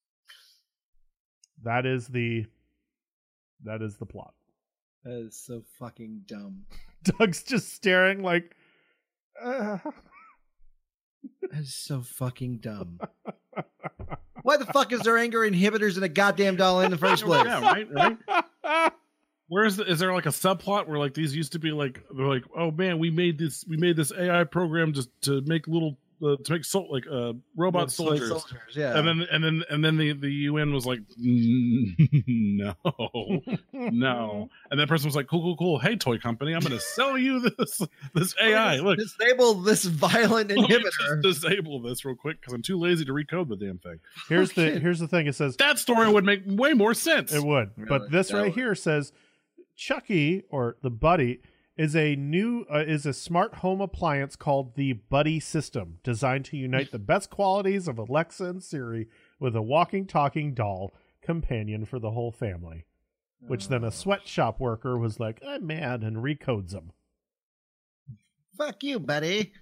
That is the that is the plot. That is so fucking dumb. Doug's just staring like uh. That is so fucking dumb. Why the fuck is there anger inhibitors in a goddamn doll in the first place? Yeah, right, right. Where is the, is there like a subplot where like these used to be like they're like, oh man, we made this we made this A I program just to make little uh, to make so, like uh robot Like soldiers. soldiers, yeah. And then and then and then the, the U N was like, no, no. And that person was like, cool, cool, cool. Hey, toy company, I'm going to sell you this this A I. Look, disable this violent let me inhibitor. just disable this real quick because I'm too lazy to recode the damn thing. Here's the Shit. here's the thing. It says That story would make way more sense. it would, Really? but this That right would. here says Chucky or the Buddy is a new uh, is a smart home appliance called the Buddy System, designed to unite the best qualities of Alexa and Siri with a walking, talking doll companion for the whole family. Which then a sweatshop worker was like, I'm mad, and recodes them. Fuck you, buddy.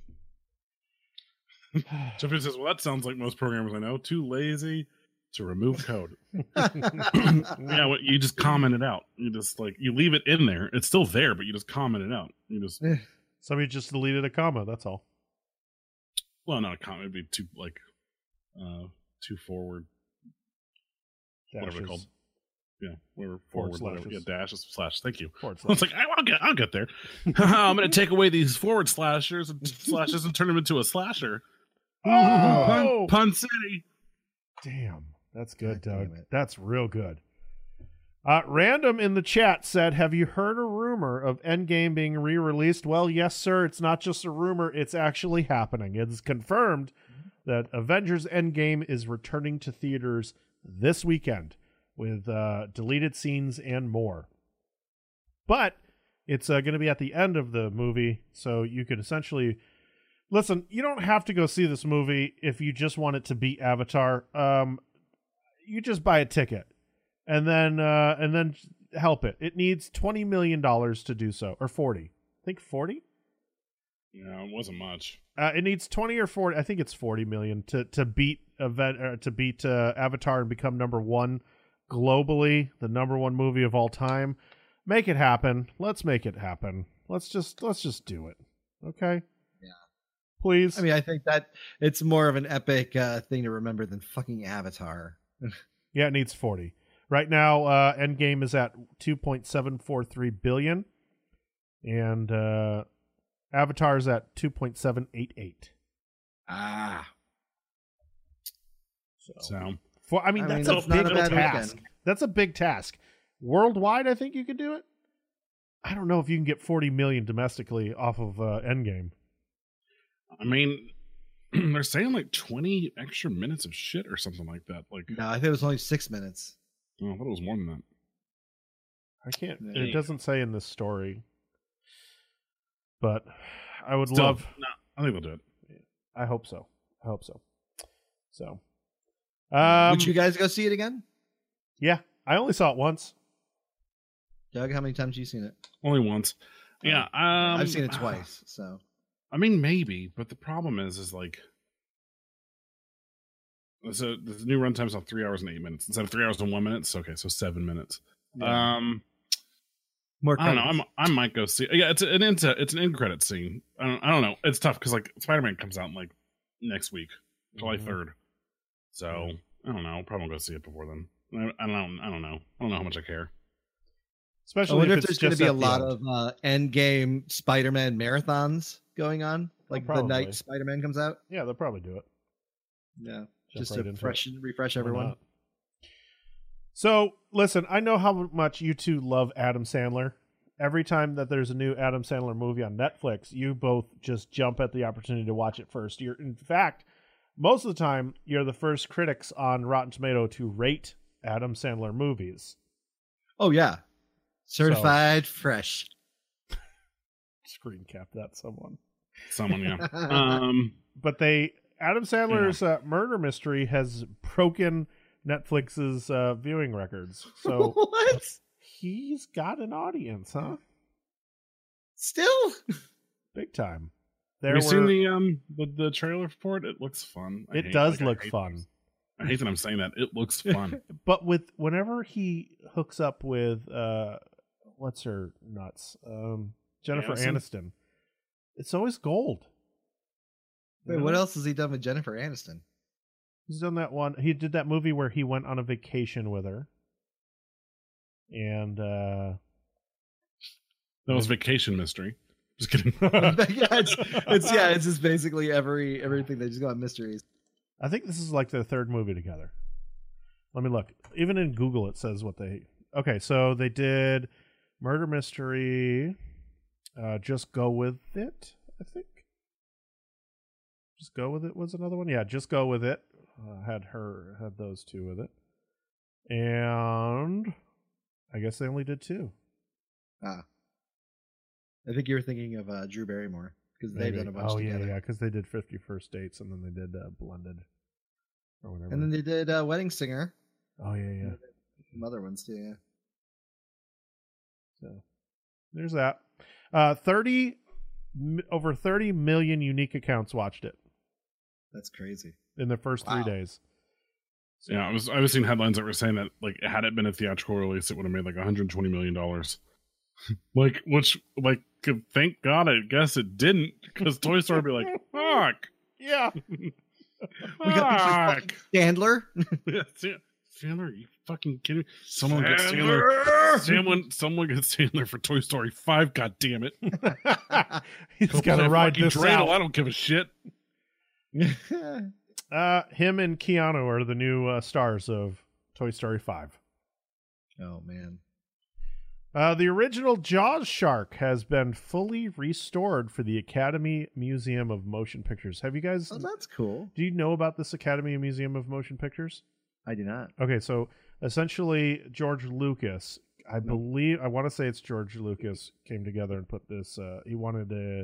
Jeffrey says, well, that sounds like most programmers I know. Too lazy to remove code. Yeah, what, you just comment it out. You just like you leave it in there. It's still there, but you just comment it out. You just Somebody just deleted a comma. That's all. well, not a comment. It'd be too like uh too forward. Whatever they're Dashes, called. Yeah, whatever Forward forward, whatever. Yeah, slashes. dashes slash. Thank you. forward I was slash. like, I- I'll get, I'll get there. I'm going to take away these forward slashers and slashes and turn them into a slasher. Oh! Pun, Pun City. Damn. That's good, God damn Doug. it. That's real good. Uh, Random in the chat said, have you heard a rumor of Endgame being re-released? Well, yes, sir. It's not just a rumor. It's actually happening. It's confirmed that Avengers Endgame is returning to theaters this weekend with uh, deleted scenes and more. But it's uh, going to be at the end of the movie, so you could essentially... Listen, you don't have to go see this movie if you just want it to beat Avatar. Um, you just buy a ticket. And then uh, and then help it. It needs twenty million dollars to do so. Or forty. I think forty? Yeah, it wasn't much. Uh, it needs twenty or forty. I think it's forty million to, to beat event uh, to beat uh, Avatar and become number one globally, the number one movie of all time. Make it happen. Let's make it happen. Let's just let's just do it. Okay? Yeah. Please. I mean, I think that it's more of an epic uh, thing to remember than fucking Avatar. Yeah, it needs forty. Right now, uh, Endgame is at two point seven four three billion, and uh, Avatar is at two point seven eight eight. Ah. So, So for, I mean, I that's mean, a that's not big a bad task. weekend. That's a big task. Worldwide, I think you could do it. I don't know if you can get forty million domestically off of uh, Endgame. I mean, they're saying like twenty extra minutes of shit or something like that. Like, No, I think it was only six minutes. oh, I thought it was more than that. I can't. Yeah. It doesn't say in this story, but I would Still, love. no, I think they'll do it. I hope so. I hope so. So, um, Would you guys go see it again? yeah, I only saw it once. Doug, how many times have you seen it? Only once. Yeah, um, I've seen it twice. So I mean, maybe, but the problem is, is like, so the new runtime's on three hours and eight minutes instead of three hours and one minute. So, okay, so seven minutes. yeah. Um, more. I don't know. credits. I'm, I might go see. Yeah, it's an it's, a, it's an end credit scene. I don't, I don't know. It's tough because like Spider Man comes out in, like next week, July Mhm. third. So I don't know. Probably won't go see it before then. I, I don't. I don't know. I don't know how much I care. I Especially wonder if, if, it's there's going to just be a at the lot end. of uh, Endgame Spider-Man marathons going on, like the probably. night Spider-Man comes out. Yeah, they'll probably do it. Yeah, Jump just right to into fresh, refresh Why everyone. not? So, listen, I know how much you two love Adam Sandler. Every time that there's a new Adam Sandler movie on Netflix, you both just jump at the opportunity to watch it first. You're, in fact, most of the time, you're the first critics on Rotten Tomato to rate Adam Sandler movies. Oh yeah, certified fresh. Screen cap that, someone. Someone, yeah. um, But they, Adam Sandler's uh, murder mystery has broken Netflix's uh, viewing records. So What? he's got an audience, huh? Still? Big time. There have you were, seen the um the, the trailer for it? It looks fun. I it hate- does like, I look hate- fun. I hate that I'm saying that. It looks fun. But with whenever he hooks up with uh what's her nuts? Um Jennifer Aniston? Aniston. It's always gold. Wait, what else has he done with Jennifer Aniston? He's done that one. He did that movie where he went on a vacation with her. And uh That was Vacation Mystery. Just kidding. yeah, it's, it's yeah, it's just basically every everything they just go on mysteries. I think this is like their third movie together. Let me look. Even in Google, it says what they. Okay, so they did Murder Mystery. Uh, Just Go With It, I think. Just Go With It was another one. Yeah, Just Go With It. Uh, had her had those two with it, and I guess they only did two. Ah, I think you were thinking of uh, Drew Barrymore because they've Maybe. done a bunch oh together. yeah, yeah, because they did Fifty First Dates, and then they did uh, Blended or whatever. And then they did uh, Wedding Singer. oh yeah, yeah. Some other ones too. Yeah. So there's that. Uh, thirty m- over thirty million unique accounts watched it That's crazy. in the first Wow. three days. Yeah, I was I was seeing headlines that were saying that like had it been a theatrical release, it would have made like one hundred twenty million dollars. like, which like thank God, I guess it didn't, because Toy Story would be like, fuck, Yeah. We got fuck. Sandler. Yeah, Sand- Sandler, are you fucking kidding me? Someone gets Sandler. Someone, someone gets Sandler for Toy Story five. God damn it! He's got to ride this dreidel. out. I don't give a shit. Uh, him and Keanu are the new uh, stars of Toy Story five. Oh man. Uh, the original Jaws shark has been fully restored for the Academy Museum of Motion Pictures. Have you guys? Oh, that's cool. Do you know about this Academy Museum of Motion Pictures? I do not. Okay, so essentially, George Lucas, I believe, I want to say it's George Lucas, came together and put this. Uh, he wanted a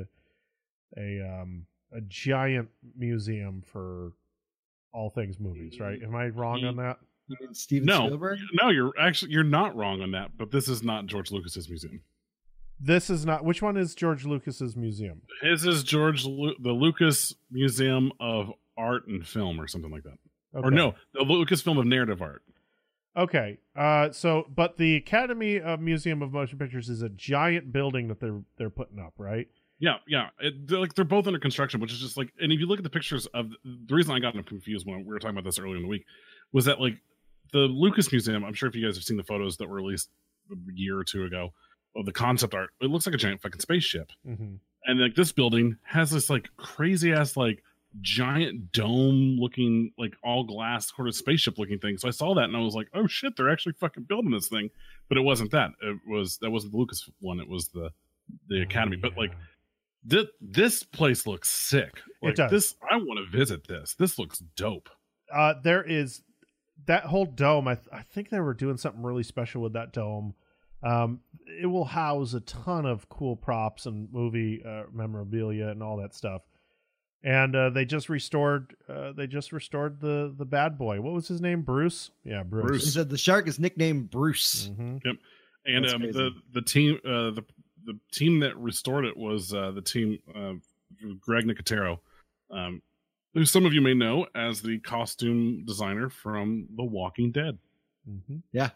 a um a giant museum for all things movies, right? Am I wrong on that? You mean Steven No, Spielberg? no, you're actually you're not wrong on that. But this is not George Lucas's museum. This is not. Which one is George Lucas's museum? His is George Lu- the Lucas Museum of Art and Film or something like that. Okay. Or no, the Lucasfilm of Narrative Art. Okay. Uh, so, but the Academy of Museum of Motion Pictures is a giant building that they're they're putting up, right? Yeah, yeah. It, they're like they're both under construction, which is just like. And if you look at the pictures of the reason I got confused when we were talking about this earlier in the week was that like the Lucas Museum. I'm sure if you guys have seen the photos that were released a year or two ago of the concept art, it looks like a giant fucking spaceship. Mm-hmm. And like this building has this like crazy ass like giant dome looking like all glass sort of spaceship looking thing. So I saw that and I was like, oh shit, they're actually fucking building this thing. But it wasn't that. It was that wasn't the Lucas one. It was the the Academy. Oh, But yeah. like this this place looks sick. Like does. this, I want to visit this. This looks dope. Uh, there is that whole dome. I th- I think they were doing something really special with that dome. Um, it will house a ton of cool props and movie uh, memorabilia and all that stuff. And uh, they just restored. Uh, they just restored the the bad boy. What was his name? Bruce. Yeah, Bruce. Bruce. He said the shark is nicknamed Bruce. Mhm. And That's um, crazy. the the team uh, the the team that restored it was uh, the team uh, Greg Nicotero, um, who some of you may know as the costume designer from The Walking Dead. Mhm. Yeah.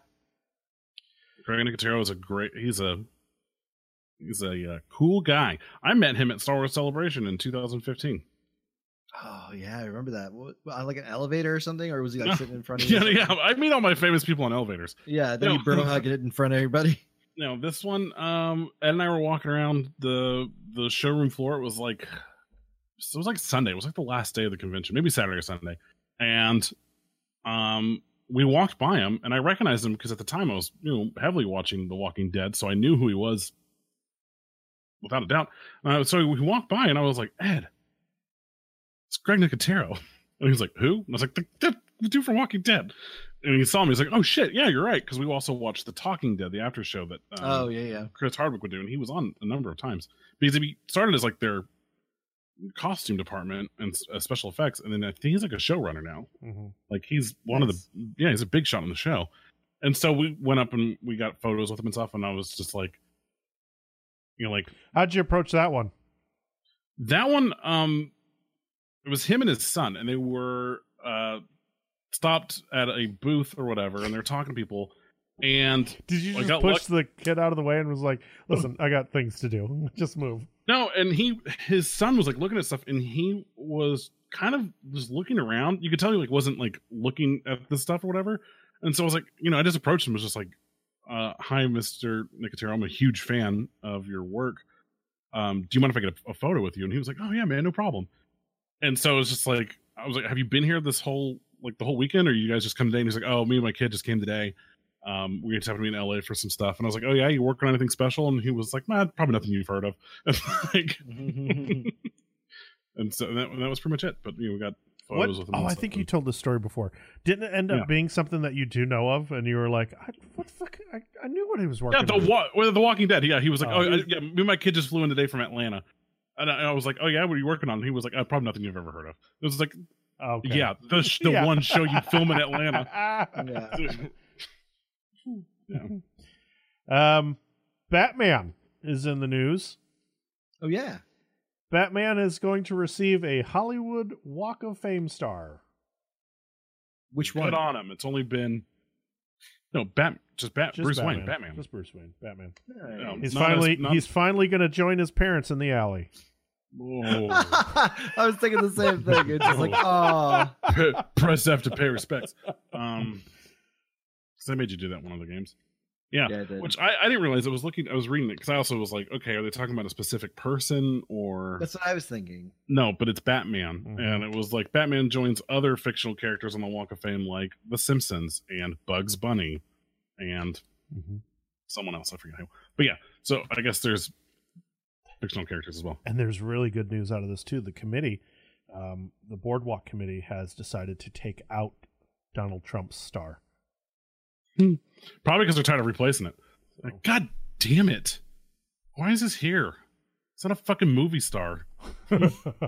Greg Nicotero is a great. He's a he's a uh, cool guy. I met him at Star Wars Celebration in two thousand fifteen. Oh yeah, I remember that. What, on like an elevator or something, or was he like No. sitting in front of you? Yeah, or yeah. something? I meet all my famous people on elevators. Yeah. Then No. he bro hugged it in front of everybody. No, this one, um, Ed and I were walking around the the showroom floor. It was like it was like Sunday. It was like the last day of the convention, maybe Saturday or Sunday. And um, we walked by him, and I recognized him because at the time I was, you know, heavily watching The Walking Dead, so I knew who he was without a doubt. Uh, so we walked by, and I was like, Ed, it's Greg Nicotero. And he was like, who? And I was like, the, the, the dude from Walking Dead. And he saw me. He's like, oh shit, yeah, you're right. Because we also watched The Talking Dead, the after show that um, Oh yeah, yeah. Chris Hardwick would do, and he was on a number of times because he started as like their costume department and uh, special effects, and then I think he's like a showrunner now. Mhm. Like he's one Nice. of the yeah, he's a big shot on the show. And so we went up and we got photos with him and stuff, and I was just like, you know, like How'd you approach that one? that one. Um, it was him and his son, and they were uh stopped at a booth or whatever, and they're talking to people. And Did you I just got push the kid out of the way and was like, "Listen, I got things to do. Just move." no, and he his son was like looking at stuff, and he was kind of just looking around. You could tell he like wasn't like looking at the stuff or whatever. And so I was like, you know, I just approached him, was just like, uh, "Hi, Mister Nicotero, I'm a huge fan of your work. Um, do you mind if I get a, a photo with you?" And he was like, "Oh yeah, man, no problem." And so it was just like, I was like, "Have you been here this whole like the whole weekend, or you guys just come today?" And he's like, "Oh, me and my kid just came today. Um, we just happened to be in L A for some stuff." And I was like, "Oh yeah, you working on anything special?" And he was like, "Nah, probably nothing you've heard of." like, and so that, that was pretty much it. But you know, we got What? photos with him. Oh, and I stuff. think you told this story before. Didn't it end up Yeah. being something that you do know of, and you were like, I, "What the fuck? I, I knew what he was working." Yeah, the on. wa- well, the Walking Dead. Yeah, he was like, Oh. "Oh, I, yeah, me and my kid just flew in today from Atlanta." And I, and I was like, "Oh yeah, what are you working on?" And he was like, oh, "Probably nothing you've ever heard of." It was like, Okay. "Yeah, the sh- the Yeah. one show you film in Atlanta." Yeah. Yeah. Um, Batman is in the news. Oh yeah. Batman is going to receive a Hollywood Walk of Fame star. Which Good one? on him. It's only been no Bat, just Bat, Just Bruce Batman. Wayne, Batman. Just Bruce Wayne, Batman. No, He's not finally as- not- he's finally going to join his parents in the alley. Whoa. I was thinking the same thing. It's just like, oh, Press F to pay respects. Um, because I made you do that in one of the games. Yeah, Yeah, it did. which I, I didn't realize. I was looking, I was reading it because I also was like, okay, are they talking about a specific person or That's what I was thinking. no? But it's Batman, Mhm. and it was like Batman joins other fictional characters on the Walk of Fame, like The Simpsons and Bugs Bunny, and Mhm. someone else I forget who. But yeah, so I guess there's fictional characters as well. And there's really good news out of this too. The committee, um, the Boardwalk Committee, has decided to take out Donald Trump's star. Probably because they're tired of replacing it. Like, God damn it! Why is this here? It's not a fucking movie star. uh,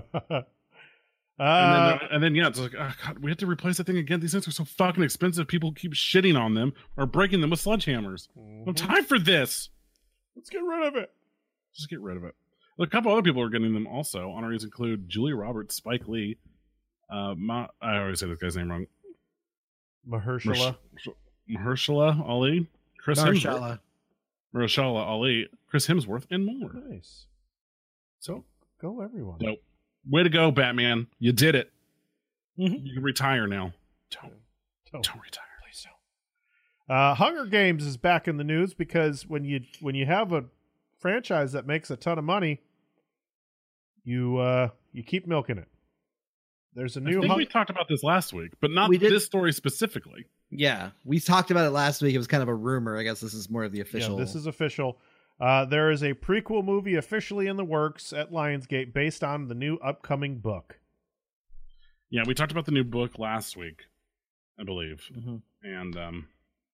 And then, and then yeah, it's like, oh, God, we have to replace that thing again. These things are so fucking expensive. People keep shitting on them or breaking them with sledgehammers. No time for this. let's get rid of it. Just get rid of it. A couple other people are getting them also. Honorees include Julia Roberts, Spike Lee, uh, Ma- I always say this guy's name wrong. Mahershala. Mahershala Ali, Chris Hemsworth, Marshala. Mahershala Ali, Chris Hemsworth, and more. Nice. So, Go everyone. nope. Way to go, Batman! You did it. Mhm. You can retire now. Don't, Don't. don't retire. Please don't. Uh, Hunger Games is back in the news because when you when you have a franchise that makes a ton of money, you uh, you keep milking it. There's a I new think Hun- we talked about this last week, but not We did- this story specifically. Yeah, we talked about it last week. It was kind of a rumor. I guess this is more of the official. Yeah, this is official. Uh, there is a prequel movie officially in the works at Lionsgate based on the new upcoming book. Yeah, we talked about the new book last week, I believe, Mhm. and um,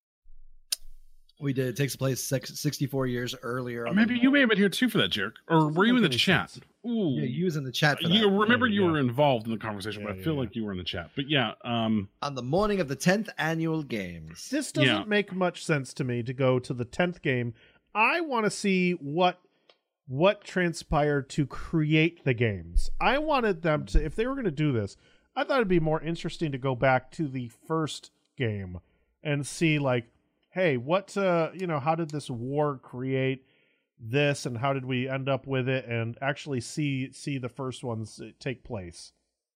We did. It takes place six, sixty-four years earlier. or on maybe the- you may have been here too for that, Jerk, or Doesn't were you in make the any chat? sense. Ooh, Yeah, you was in the chat for that. you remember Yeah, you yeah. were involved in the conversation, but Yeah, I feel yeah, like you were in the chat. But yeah, um, on the morning of the tenth annual games. This doesn't Yeah. make much sense to me to go to the tenth game. I want to see what what transpired to create the games. I wanted them to, if they were going to do this, I thought it'd be more interesting to go back to the first game and see, like, hey, what, uh, you know, how did this war create this, and how did we end up with it, and actually see see the first ones take place.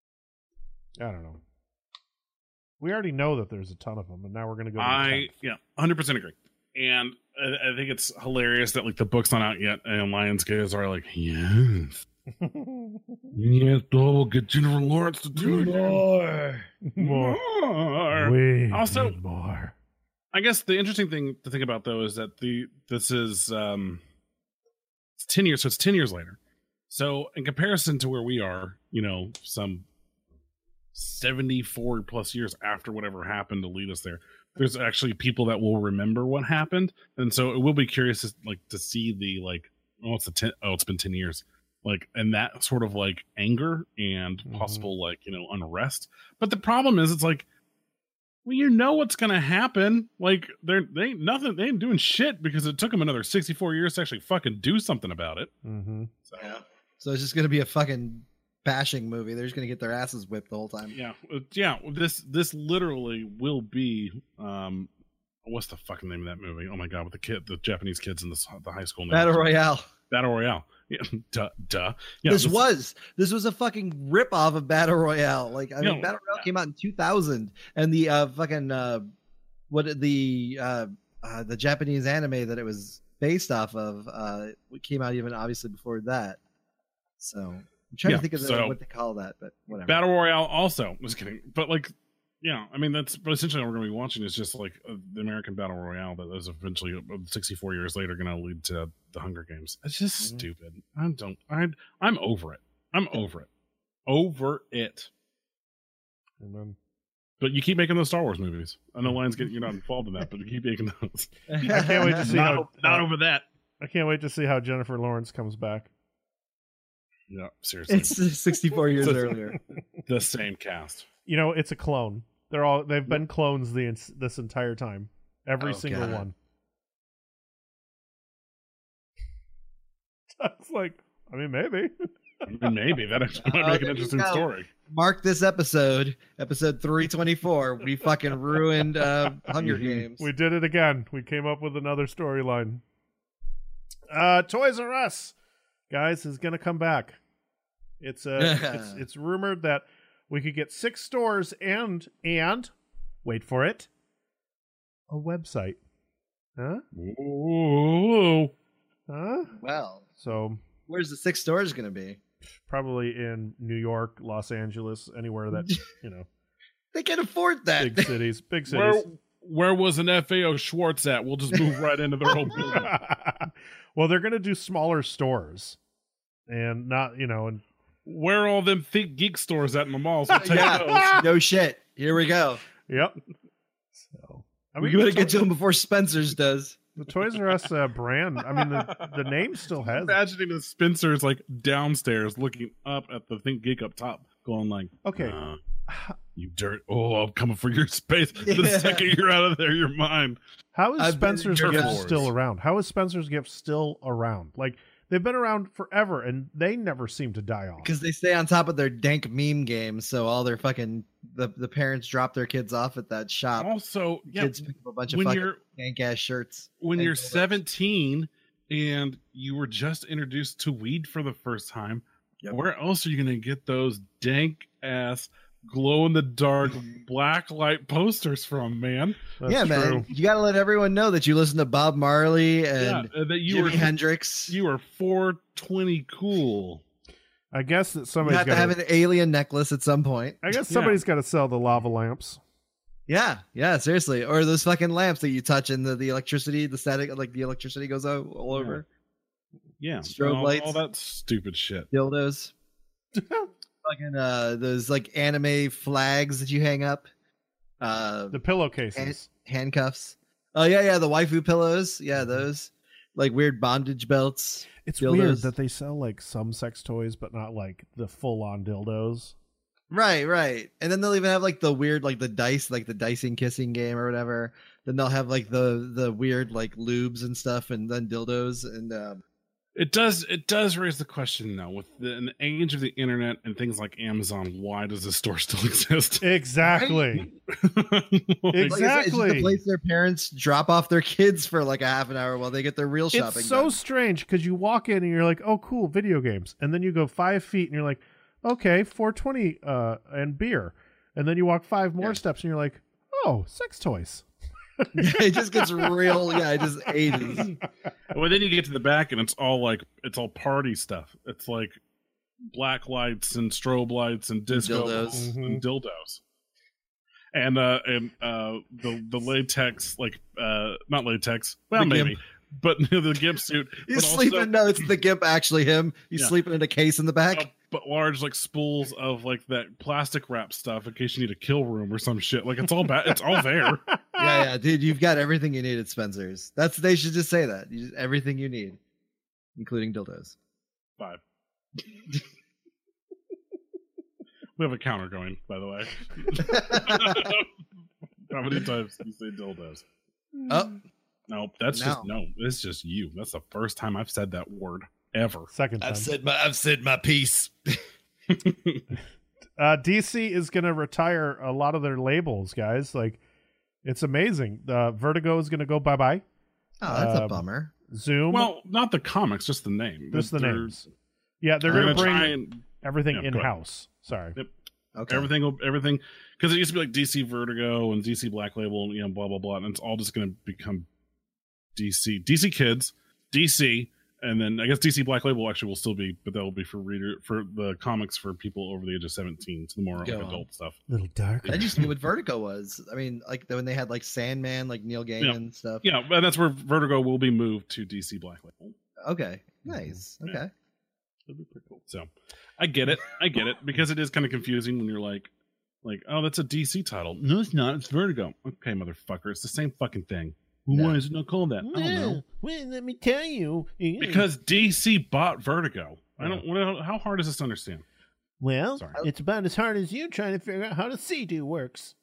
I don't know. We already know that there's a ton of them, and now we're going to go to the I tenth. yeah, one hundred percent agree. And I, I think it's hilarious that like the book's not out yet, and Lionsgate are like, yes, yes, oh, get Jennifer Lawrence to do it. More. More. More. We Also- need more. I guess the interesting thing to think about though is that the this is um it's ten years, so it's ten years later. So in comparison to where we are, you know, some seventy-four plus years after whatever happened to lead us there, there's actually people that will remember what happened, and so it will be curious to, like to see the like oh it's a ten, oh it's been ten years, like, and that sort of like anger and Mhm. possible like you know unrest. But the problem is it's like, well, you know what's gonna happen. Like they're they ain't nothing, they ain't doing shit because it took them another sixty-four years to actually fucking do something about it. Mm-hmm. So Yeah. So it's just going to be a fucking bashing movie. They're just going to get their asses whipped the whole time. yeah, uh, yeah. This this literally will be um, what's the fucking name of that movie? Oh my god, with the kid, the Japanese kids in the the high school name. Battle Royale. Battle Royale. Yeah, duh, duh. Yeah, this was this was a fucking rip off of Battle Royale. Like I mean, No, Battle Royale came out in two thousand, and the uh, fucking uh, what the uh, uh, the Japanese anime that it was based off of uh, it came out even obviously before that. So I'm trying Yeah, to think of the, so- what they call that, but whatever. Battle Royale also. Just kidding, but like. Yeah, I mean that's but essentially what we're going to be watching is just like uh, the American Battle Royale that is eventually uh, sixty-four years later going to lead to the Hunger Games. It's just Mhm. stupid. I don't. I I'm over it. I'm over it. Over it. And then But you keep making those Star Wars movies. I know Lionsgate, you're not involved in that, but you keep making those. I can't wait to see not, how not uh, over that. I can't wait to see how Jennifer Lawrence comes back. Yeah, seriously, It's sixty-four years So- earlier. the same cast. You know, it's a clone. They're all they've been clones the ins- this entire time. Every Oh, single God. one. It's like, I mean, maybe. I mean, maybe that actually might Oh, make there an you interesting go. story. Mark this episode, episode three twenty-four. We fucking ruined uh, Hunger Games. We did it again. We came up with another storyline. Uh, Toys R Us, guys, is gonna come back. It's uh, it's it's rumored that we could get six stores and and wait for it, a website. Huh? Ooh. Huh? Well, So where's the six stores going to be? probably in New York, Los Angeles, anywhere that, you know, They can afford that. big cities, big Where cities. where was an F A O Schwartz at? We'll just move right into their whole building. Well, they're going to do smaller stores and not, you know, and Where are all them Think Geek stores at in the malls? We'll take those. Yeah. No shit. Here we go. yep. So, I We mean, gotta the, get to them before Spencer's does. the Toys R Us uh, brand, I mean, the, the name still has it. Imagining the Spencer's like downstairs looking up at the Think Geek up top, going like, Okay. uh, you dirt. Oh, I'm coming for your space. The Yeah. second you're out of there, you're mine. How is I've been in Spencer's your Gift floors. still around? How is Spencer's Gift still around? Like, they've been around forever and they never seem to die off. Because they stay on top of their dank meme games, so all their fucking the, the parents drop their kids off at that shop. Also, yeah, Kids pick up a bunch of when fucking you're dank ass shirts. when and you're dildos. seventeen and you were just introduced to weed for the first time, Yep. where else are you gonna get those dank ass glow in the dark black light posters from, man? That's yeah, man, true. you gotta let everyone know that you listen to Bob Marley and yeah, uh, that you Jimi were Hendrix. you were four twenty cool. I guess that You somebody's have got to have an alien necklace at some point. I guess Yeah. somebody's got to sell the lava lamps. Yeah, yeah, seriously. Or those fucking lamps that you touch and the, the electricity, the static, like the electricity goes out all Yeah. over. Yeah, Strobe all, lights. all that stupid shit. Dildos. Fucking uh those like anime flags that you hang up. Uh The pillowcases. handcuffs. Oh yeah, yeah, the waifu pillows. Yeah, those. Like weird bondage belts. It's dildos. weird that they sell like some sex toys, but not like the full on dildos. Right, right. And then they'll even have like the weird like the dice, like the dicing kissing game or whatever. Then they'll have like the the weird like lubes and stuff and then dildos and um It does. It does raise the question, though, with the, in the age of the internet and things like Amazon. Why does this store still exist? Exactly. Like, like, it's- It's just Exactly. the place their parents drop off their kids for like a half an hour while they get their real shopping. It's so done. strange because you walk in and you're like, oh, cool, video games. And then you go five feet and you're like, okay, four twenty uh, and beer. And then you walk five more Yeah. steps and you're like, oh, sex toys. it just gets real. Yeah, it just eighties. well, then you get to the back, and it's all like it's all party stuff. It's like black lights and strobe lights and disco Dildos. balls and dildos. And uh and uh the the latex like uh not latex well The maybe gimp. but the gimp suit He's but sleeping. also- No, it's the gimp. Actually, him. He's Yeah. sleeping in a case in the back. Uh, but large like spools of like that plastic wrap stuff in case you need a kill room or some shit. Like it's all bad. It's all there. Yeah, yeah, dude, you've got everything you need at Spencer's. That's they should just say that. You just, everything you need, including dildos. Five. We have a counter going, by the way. How many times do you say dildos? Oh, No, that's No. just no. It's just you. That's the first time I've said that word ever. Second time. said my I've said my piece. uh, D C is going to retire a lot of their labels, guys. Like, it's amazing. Uh, Vertigo is going to go bye bye. Oh, that's a Um, bummer. Zoom, Well, not the comics, just the name. just the They're- names. Yeah, they're They're going to gonna bring try and everything yeah, go in ahead. house. Sorry. Yep. Okay. everything will everything because it used to be like D C Vertigo and D C Black Label and you know blah blah blah, and it's all just going to become D C D C Kids, D C, and then I guess D C Black Label actually will still be, but that will be for reader for the comics for people over the age of seventeen, so the more like Go on. adult stuff. little darker. That used to be what Vertigo was. I mean, like when they had like Sandman, like Neil Gaiman stuff. Yeah, and that's where Vertigo will be moved to D C Black Label. Okay. Nice. Yeah. Okay. That'd be pretty cool. So I get it. I get it because it is kind of confusing when you're like, like, oh, that's a D C title. No, it's not. It's Vertigo. Okay, motherfucker. It's the same fucking thing. No. Why is it not called that? I don't know. Well, let me tell you. Because D C bought Vertigo. I don't. What, how hard is this to understand? Well, Sorry. it's about as hard as you trying to figure out how the C-do works.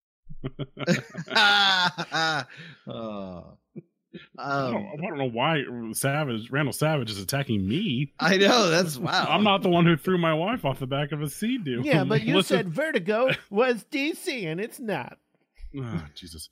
oh. I, Um, don't, I don't know why Savage Randall Savage is attacking me. I know that's wow. I'm not the one who threw my wife off the back of a Sea-Doo. Yeah, but you Listen- said Vertigo was D C, and it's not. Ah, Jesus.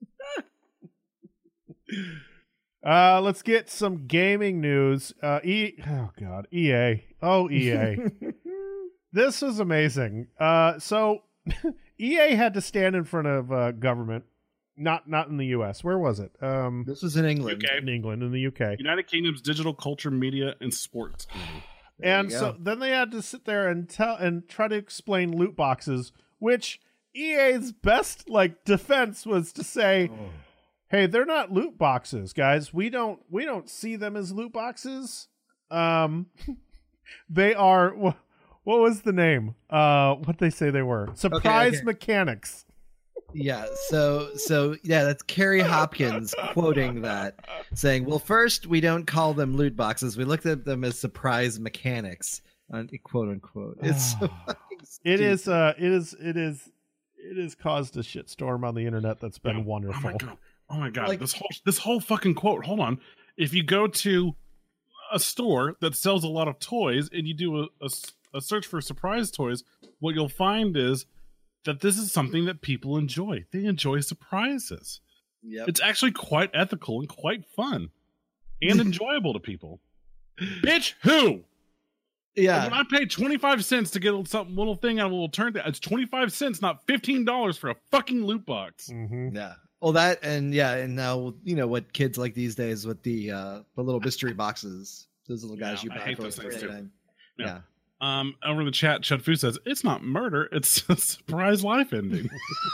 Uh, let's get some gaming news. Uh, E. Oh God, E A. Oh E A. This was amazing. Uh, so E A had to stand in front of uh, government Not not in the U S. Where was it? Um, This was in England. U K. in England, in the U K. United Kingdom's Digital Culture, Media, and Sports Committee. There And you so go. then they had to sit there and tell and try to explain loot boxes, which E A's best like defense was to say, Oh. "Hey, they're not loot boxes, guys. We don't we don't see them as loot boxes. Um, they are wh- what was the name? Uh, what they say they were? Surprise okay. mechanics." Yeah, so so yeah, that's Carrie Hopkins quoting that, saying, "Well, first we don't call them loot boxes. We looked at them as surprise mechanics, un- quote unquote." It's so fucking It stupid. is uh it is it is it has caused a shitstorm on the internet that's been Oh, wonderful. Oh my god! Oh my god! Like- this whole this whole fucking quote. Hold on. If you go to a store that sells a lot of toys and you do a, a, a search for surprise toys, what you'll find is that this is something that people enjoy. They enjoy surprises. Yep. It's actually quite ethical and quite fun and enjoyable to people. Bitch, who? Yeah. When I pay twenty-five cents to get a some little thing out of a little turn, it's twenty-five cents, not fifteen dollars for a fucking loot box. Mm-hmm. Yeah. Well, that and yeah, and now you know what kids like these days with the uh the little mystery boxes, those little guys Yeah, you I buy hate for those things, too. thirty-nine. Yeah. Yeah. Um, over in the chat, Chud Fu says it's not murder; it's a surprise life ending.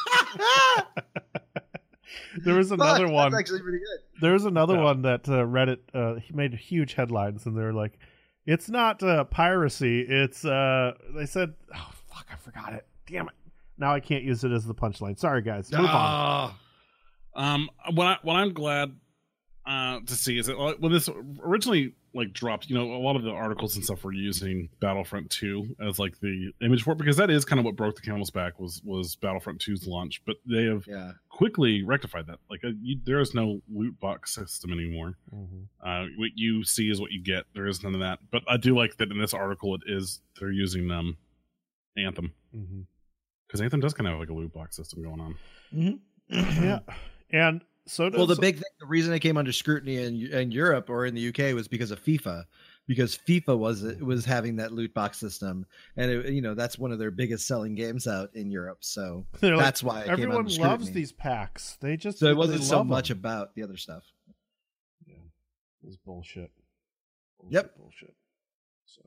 There was another Fuck, one. That's actually pretty good. There was another Yeah. one that uh, Reddit uh, he made huge headlines, and they were like, "It's not uh, piracy. It's uh." They said, "Oh fuck, I forgot it. Damn it! Now I can't use it as the punchline. Sorry, guys. Move on." Ah. Um, what I, what I'm glad uh to see is that uh, when this originally like dropped, you know, a lot of the articles and stuff were using Battlefront two as like the image for it, because that is kind of what broke the camel's back was was Battlefront two's launch. But they have Yeah. quickly rectified that. Like, uh, you, there is no loot box system anymore. Mhm. Uh, what you see is what you get. There is none of that. But I do like that in this article, it is they're using um Anthem, Mhm. because Anthem does kind of have like a loot box system going on. Yeah, and so does, Well, the big thing, the reason it came under scrutiny in in Europe or in the U K was because of FIFA, because FIFA was was having that loot box system, and it, you know that's one of their biggest selling games out in Europe. So They're like, that's why it came everyone under loves scrutiny. these packs. They just So it they wasn't so love much them. about the other stuff. Yeah, it was bullshit. bullshit Yep. bullshit. So,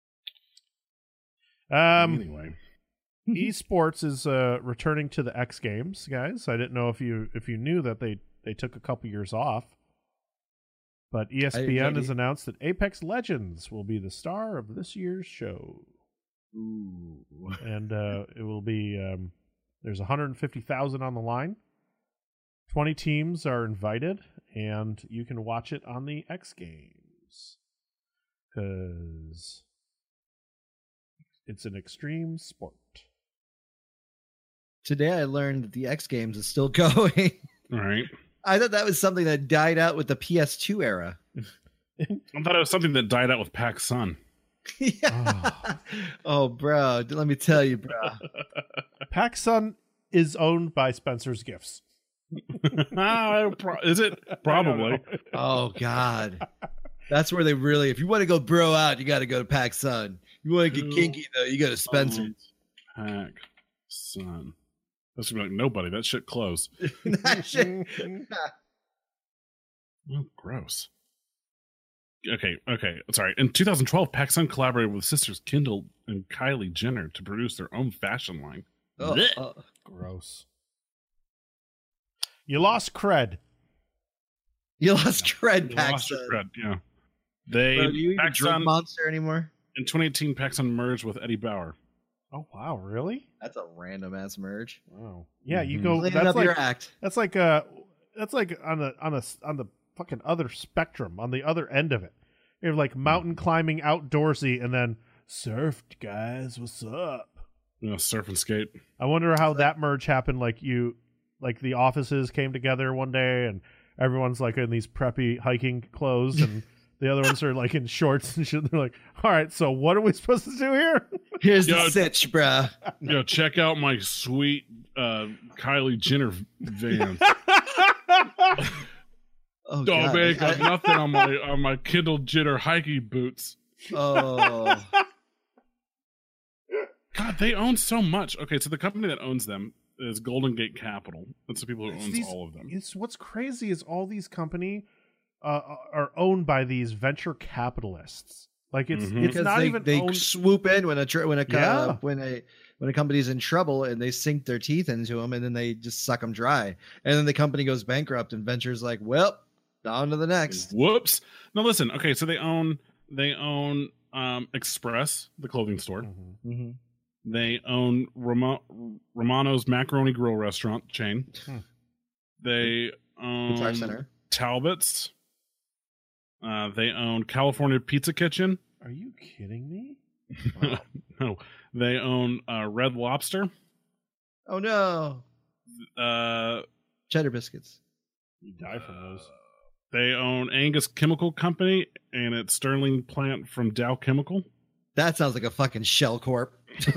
um, Anyway, esports is uh, returning to the X Games, guys. I didn't know if you if you knew that they they took a couple years off, but E S I P didn't N know has the- announced that Apex Legends will be the star of this year's show, Ooh. and uh, it will be um, there's one hundred fifty thousand on the line. twenty teams are invited, and you can watch it on the X Games because it's an extreme sport. Today I learned that the X Games is still going. all right. I thought that was something that died out with the P S two era. I thought it was something that died out with Pac Sun. Yeah. Oh, bro, let me tell you, bro. PacSun is owned by Spencer's Gifts. Ah, pro- is it? Probably. Oh God, that's where they really. If you want to go bro out, you got to go to Pac Sun. You want to get Who kinky though, you go to Spencer. Pac Sun. That's gonna be like nobody. That shit closed. That shit. Oh, gross. Okay, okay. Sorry. In two thousand twelve, Pac Sun collaborated with sisters Kendall and Kylie Jenner to produce their own fashion line. Oh, Blech. oh. Gross. You lost cred. You lost cred, They Pac lost their Sun. cred, yeah. They Bro, do you even Pac drink Sun Monster anymore? in twenty eighteen. Pac Sun merged with Eddie Bauer. Oh wow, really? That's a random ass merge. Wow. Yeah, you Mhm. go. Clean That's up your like act. that's like uh that's like on the on the on the fucking other spectrum, on the other end of it. You have like mountain climbing, outdoorsy, and then surfed guys. What's up? You know, surf and skate. I wonder how that merge happened. Like you, like the offices came together one day, and everyone's like in these preppy hiking clothes, and the other ones are like in shorts and shit. They're like, "All right, so what are we supposed to do here?" Here's Yo, the sitch, bro. Yo, check out my sweet uh, Kylie Jenner van. Oh, Oh, God. man, got I- nothing on my on my Kendall Jenner hiking boots. oh. God, they own so much. Okay, so the company that owns them is Golden Gate Capital. That's the people who It's owns these- all of them. It's what's crazy is all these company uh, are owned by these venture capitalists. Like it's Mhm. it's Because not they, even they owned. swoop in when a tr- when a co- Yeah. when a when a company's in trouble and they sink their teeth into them and then they just suck them dry and then the company goes bankrupt and venture's like, well, on to the next. Whoops. No, listen. Okay, so they own they own um, Express, the clothing store. Mhm. Mm-hmm. They own Ramo- Romano's Macaroni Grill restaurant chain. Hmm. They own Guitar Center. Talbot's. Uh, they own California Pizza Kitchen. Are you kidding me? No, they own uh, Red Lobster. Oh no, Uh, cheddar biscuits. You die from those. they own Angus Chemical Company and its Sterling plant from Dow Chemical. That sounds like a fucking shell corp.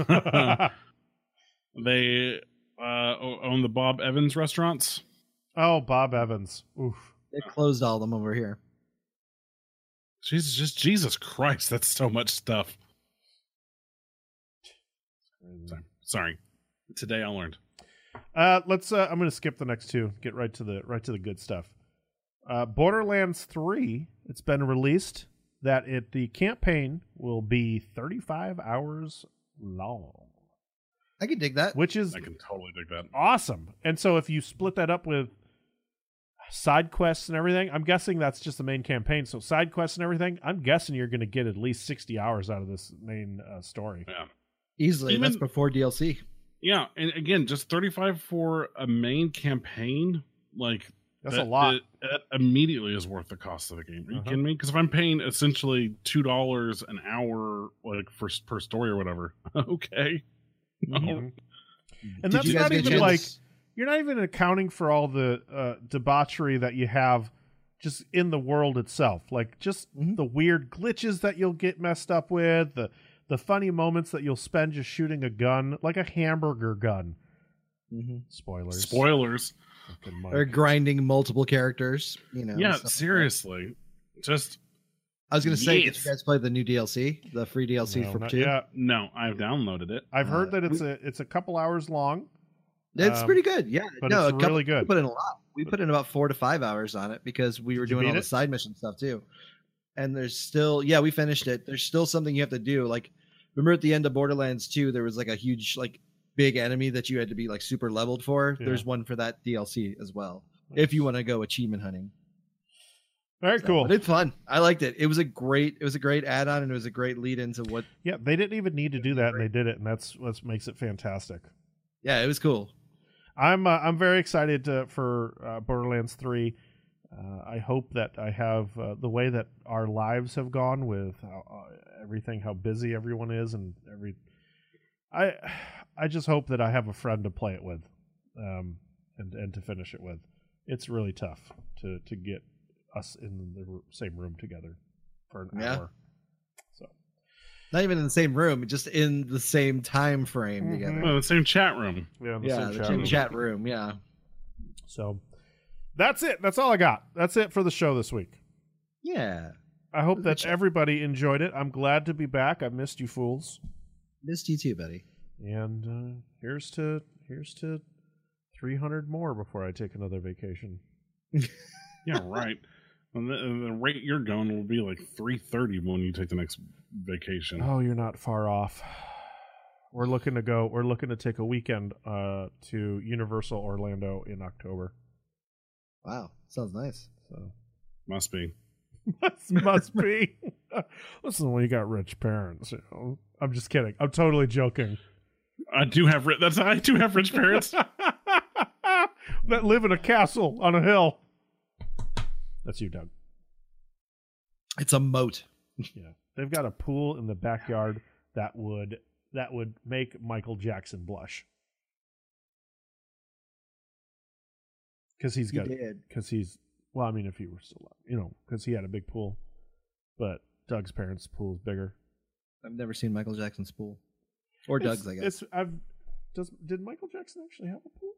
They uh, o- own the Bob Evans restaurants. Oh, Bob Evans. Oof. They closed all of them over here. Jesus, just Jesus Christ, that's so much stuff. Sorry, sorry. Today I learned. Uh, let's. Uh, I'm going to skip the next two. Get right to the right to the good stuff. Uh, Borderlands three. It's been released that it the campaign will be thirty-five hours long, I can dig that. which is I can totally dig that. awesome. And so if you split that up with side quests and everything, I'm guessing that's just the main campaign. So side quests and everything, I'm guessing you're going to get at least sixty hours out of this main uh, story. Yeah. Easily. Even- That's before D L C. Yeah, and again, just thirty-five for a main campaign, like That's that, a lot. That, that immediately is worth the cost of the game. Are you Uh-huh. kidding me? Because if I'm paying essentially two dollars an hour, like for per story or whatever, okay. Mhm. No. And Did that's you guys not get a even like chance- you're not even accounting for all the uh, debauchery that you have just in the world itself. Like just Mhm. the weird glitches that you'll get messed up with, the the funny moments that you'll spend just shooting a gun, like a hamburger gun. Mhm. Spoilers. Spoilers. Fucking Mike. Or grinding multiple characters. You know. Yeah, stuff like that. seriously. Just I was gonna say, did Yes. you guys play the new D L C, the free D L C No, for not two? yet. no, I've downloaded it. I've heard Uh, that it's a it's a couple hours long. It's Um, pretty good. Yeah, but no, it's a couple, really good. We put in a lot. We put in about four to five hours on it because we were Did you doing all beat the it? side mission stuff too. And there's still, yeah, we finished it. There's still something you have to do. Like, remember at the end of Borderlands two, there was like a huge, like, big enemy that you had to be like super leveled for. Yeah. There's one for that D L C as well, if you want to go achievement hunting. Very So, cool. but it's fun. I liked it. It was a great, it was a great add-on, and it was a great lead into what. Yeah, they didn't even need to do that, and they did it, and that's what makes it fantastic. Yeah, it was cool. I'm uh, I'm very excited to, for uh, Borderlands three. Uh, I hope that I have uh, the way that our lives have gone with how, uh, everything, how busy everyone is, and every. I I just hope that I have a friend to play it with, um, and and to finish it with. It's really tough to to get us in the r- same room together for an Yeah. hour. So Not even in the same room, just in the same time frame Mhm. together. Oh, the same chat room. yeah, in the Yeah, same the chat chat, room. chat room. Yeah. So that's it. That's all I got. That's it for the show this week. Yeah. I hope Good that chat. everybody enjoyed it. I'm glad to be back. I missed you fools. Missed you too, buddy. And uh, here's to here's to three hundred more before I take another vacation. Yeah, right. And the, and the rate you're going will be like three thirty when you take the next vacation. Oh, you're not far off. We're looking to go. We're looking to take a weekend uh, to Universal Orlando in October. Wow. Sounds nice. So Must be. must, must be. Listen, when you got rich parents, you know. I'm just kidding. I'm totally joking. I do have ri- that's I do have rich parents. That live in a castle on a hill. That's you, Doug. It's a moat. Yeah, they've got a pool in the backyard that would that would make Michael Jackson blush because he's You got did. because he's well, I mean, if he were still alive, you know, because he had a big pool, but Doug's parents' pool is bigger. I've never seen Michael Jackson's pool. Or It's- Doug's, I guess. It's I've does did Michael Jackson actually have a pool?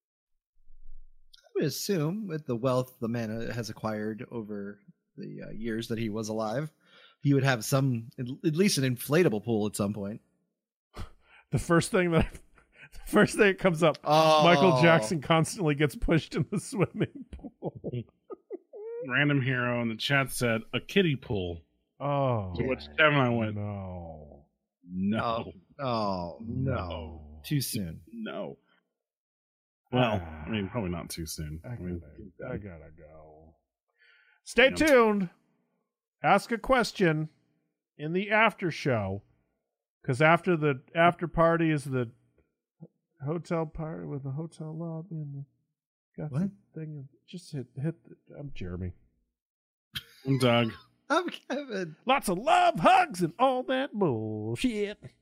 I would assume with the wealth the man uh, has acquired over the uh, years that he was alive, he would have some, at at least an inflatable pool at some point. The first thing that First thing that comes up, Oh. Michael Jackson constantly gets pushed in the swimming pool. Random hero in the chat said a kiddie pool. Oh. To which Kevin and I went, no. no, Oh, oh no. No. Too soon. no. Well, I mean, probably not too soon. I I mean, gotta, I gotta go. Stay Yep. tuned. Ask a question in the after show, because after the after party is the hotel party with the hotel lobby and the got What? the thing. Just hit hit. The, I'm Jeremy. I'm Doug. I'm Kevin. Lots of love, hugs, and all that bullshit.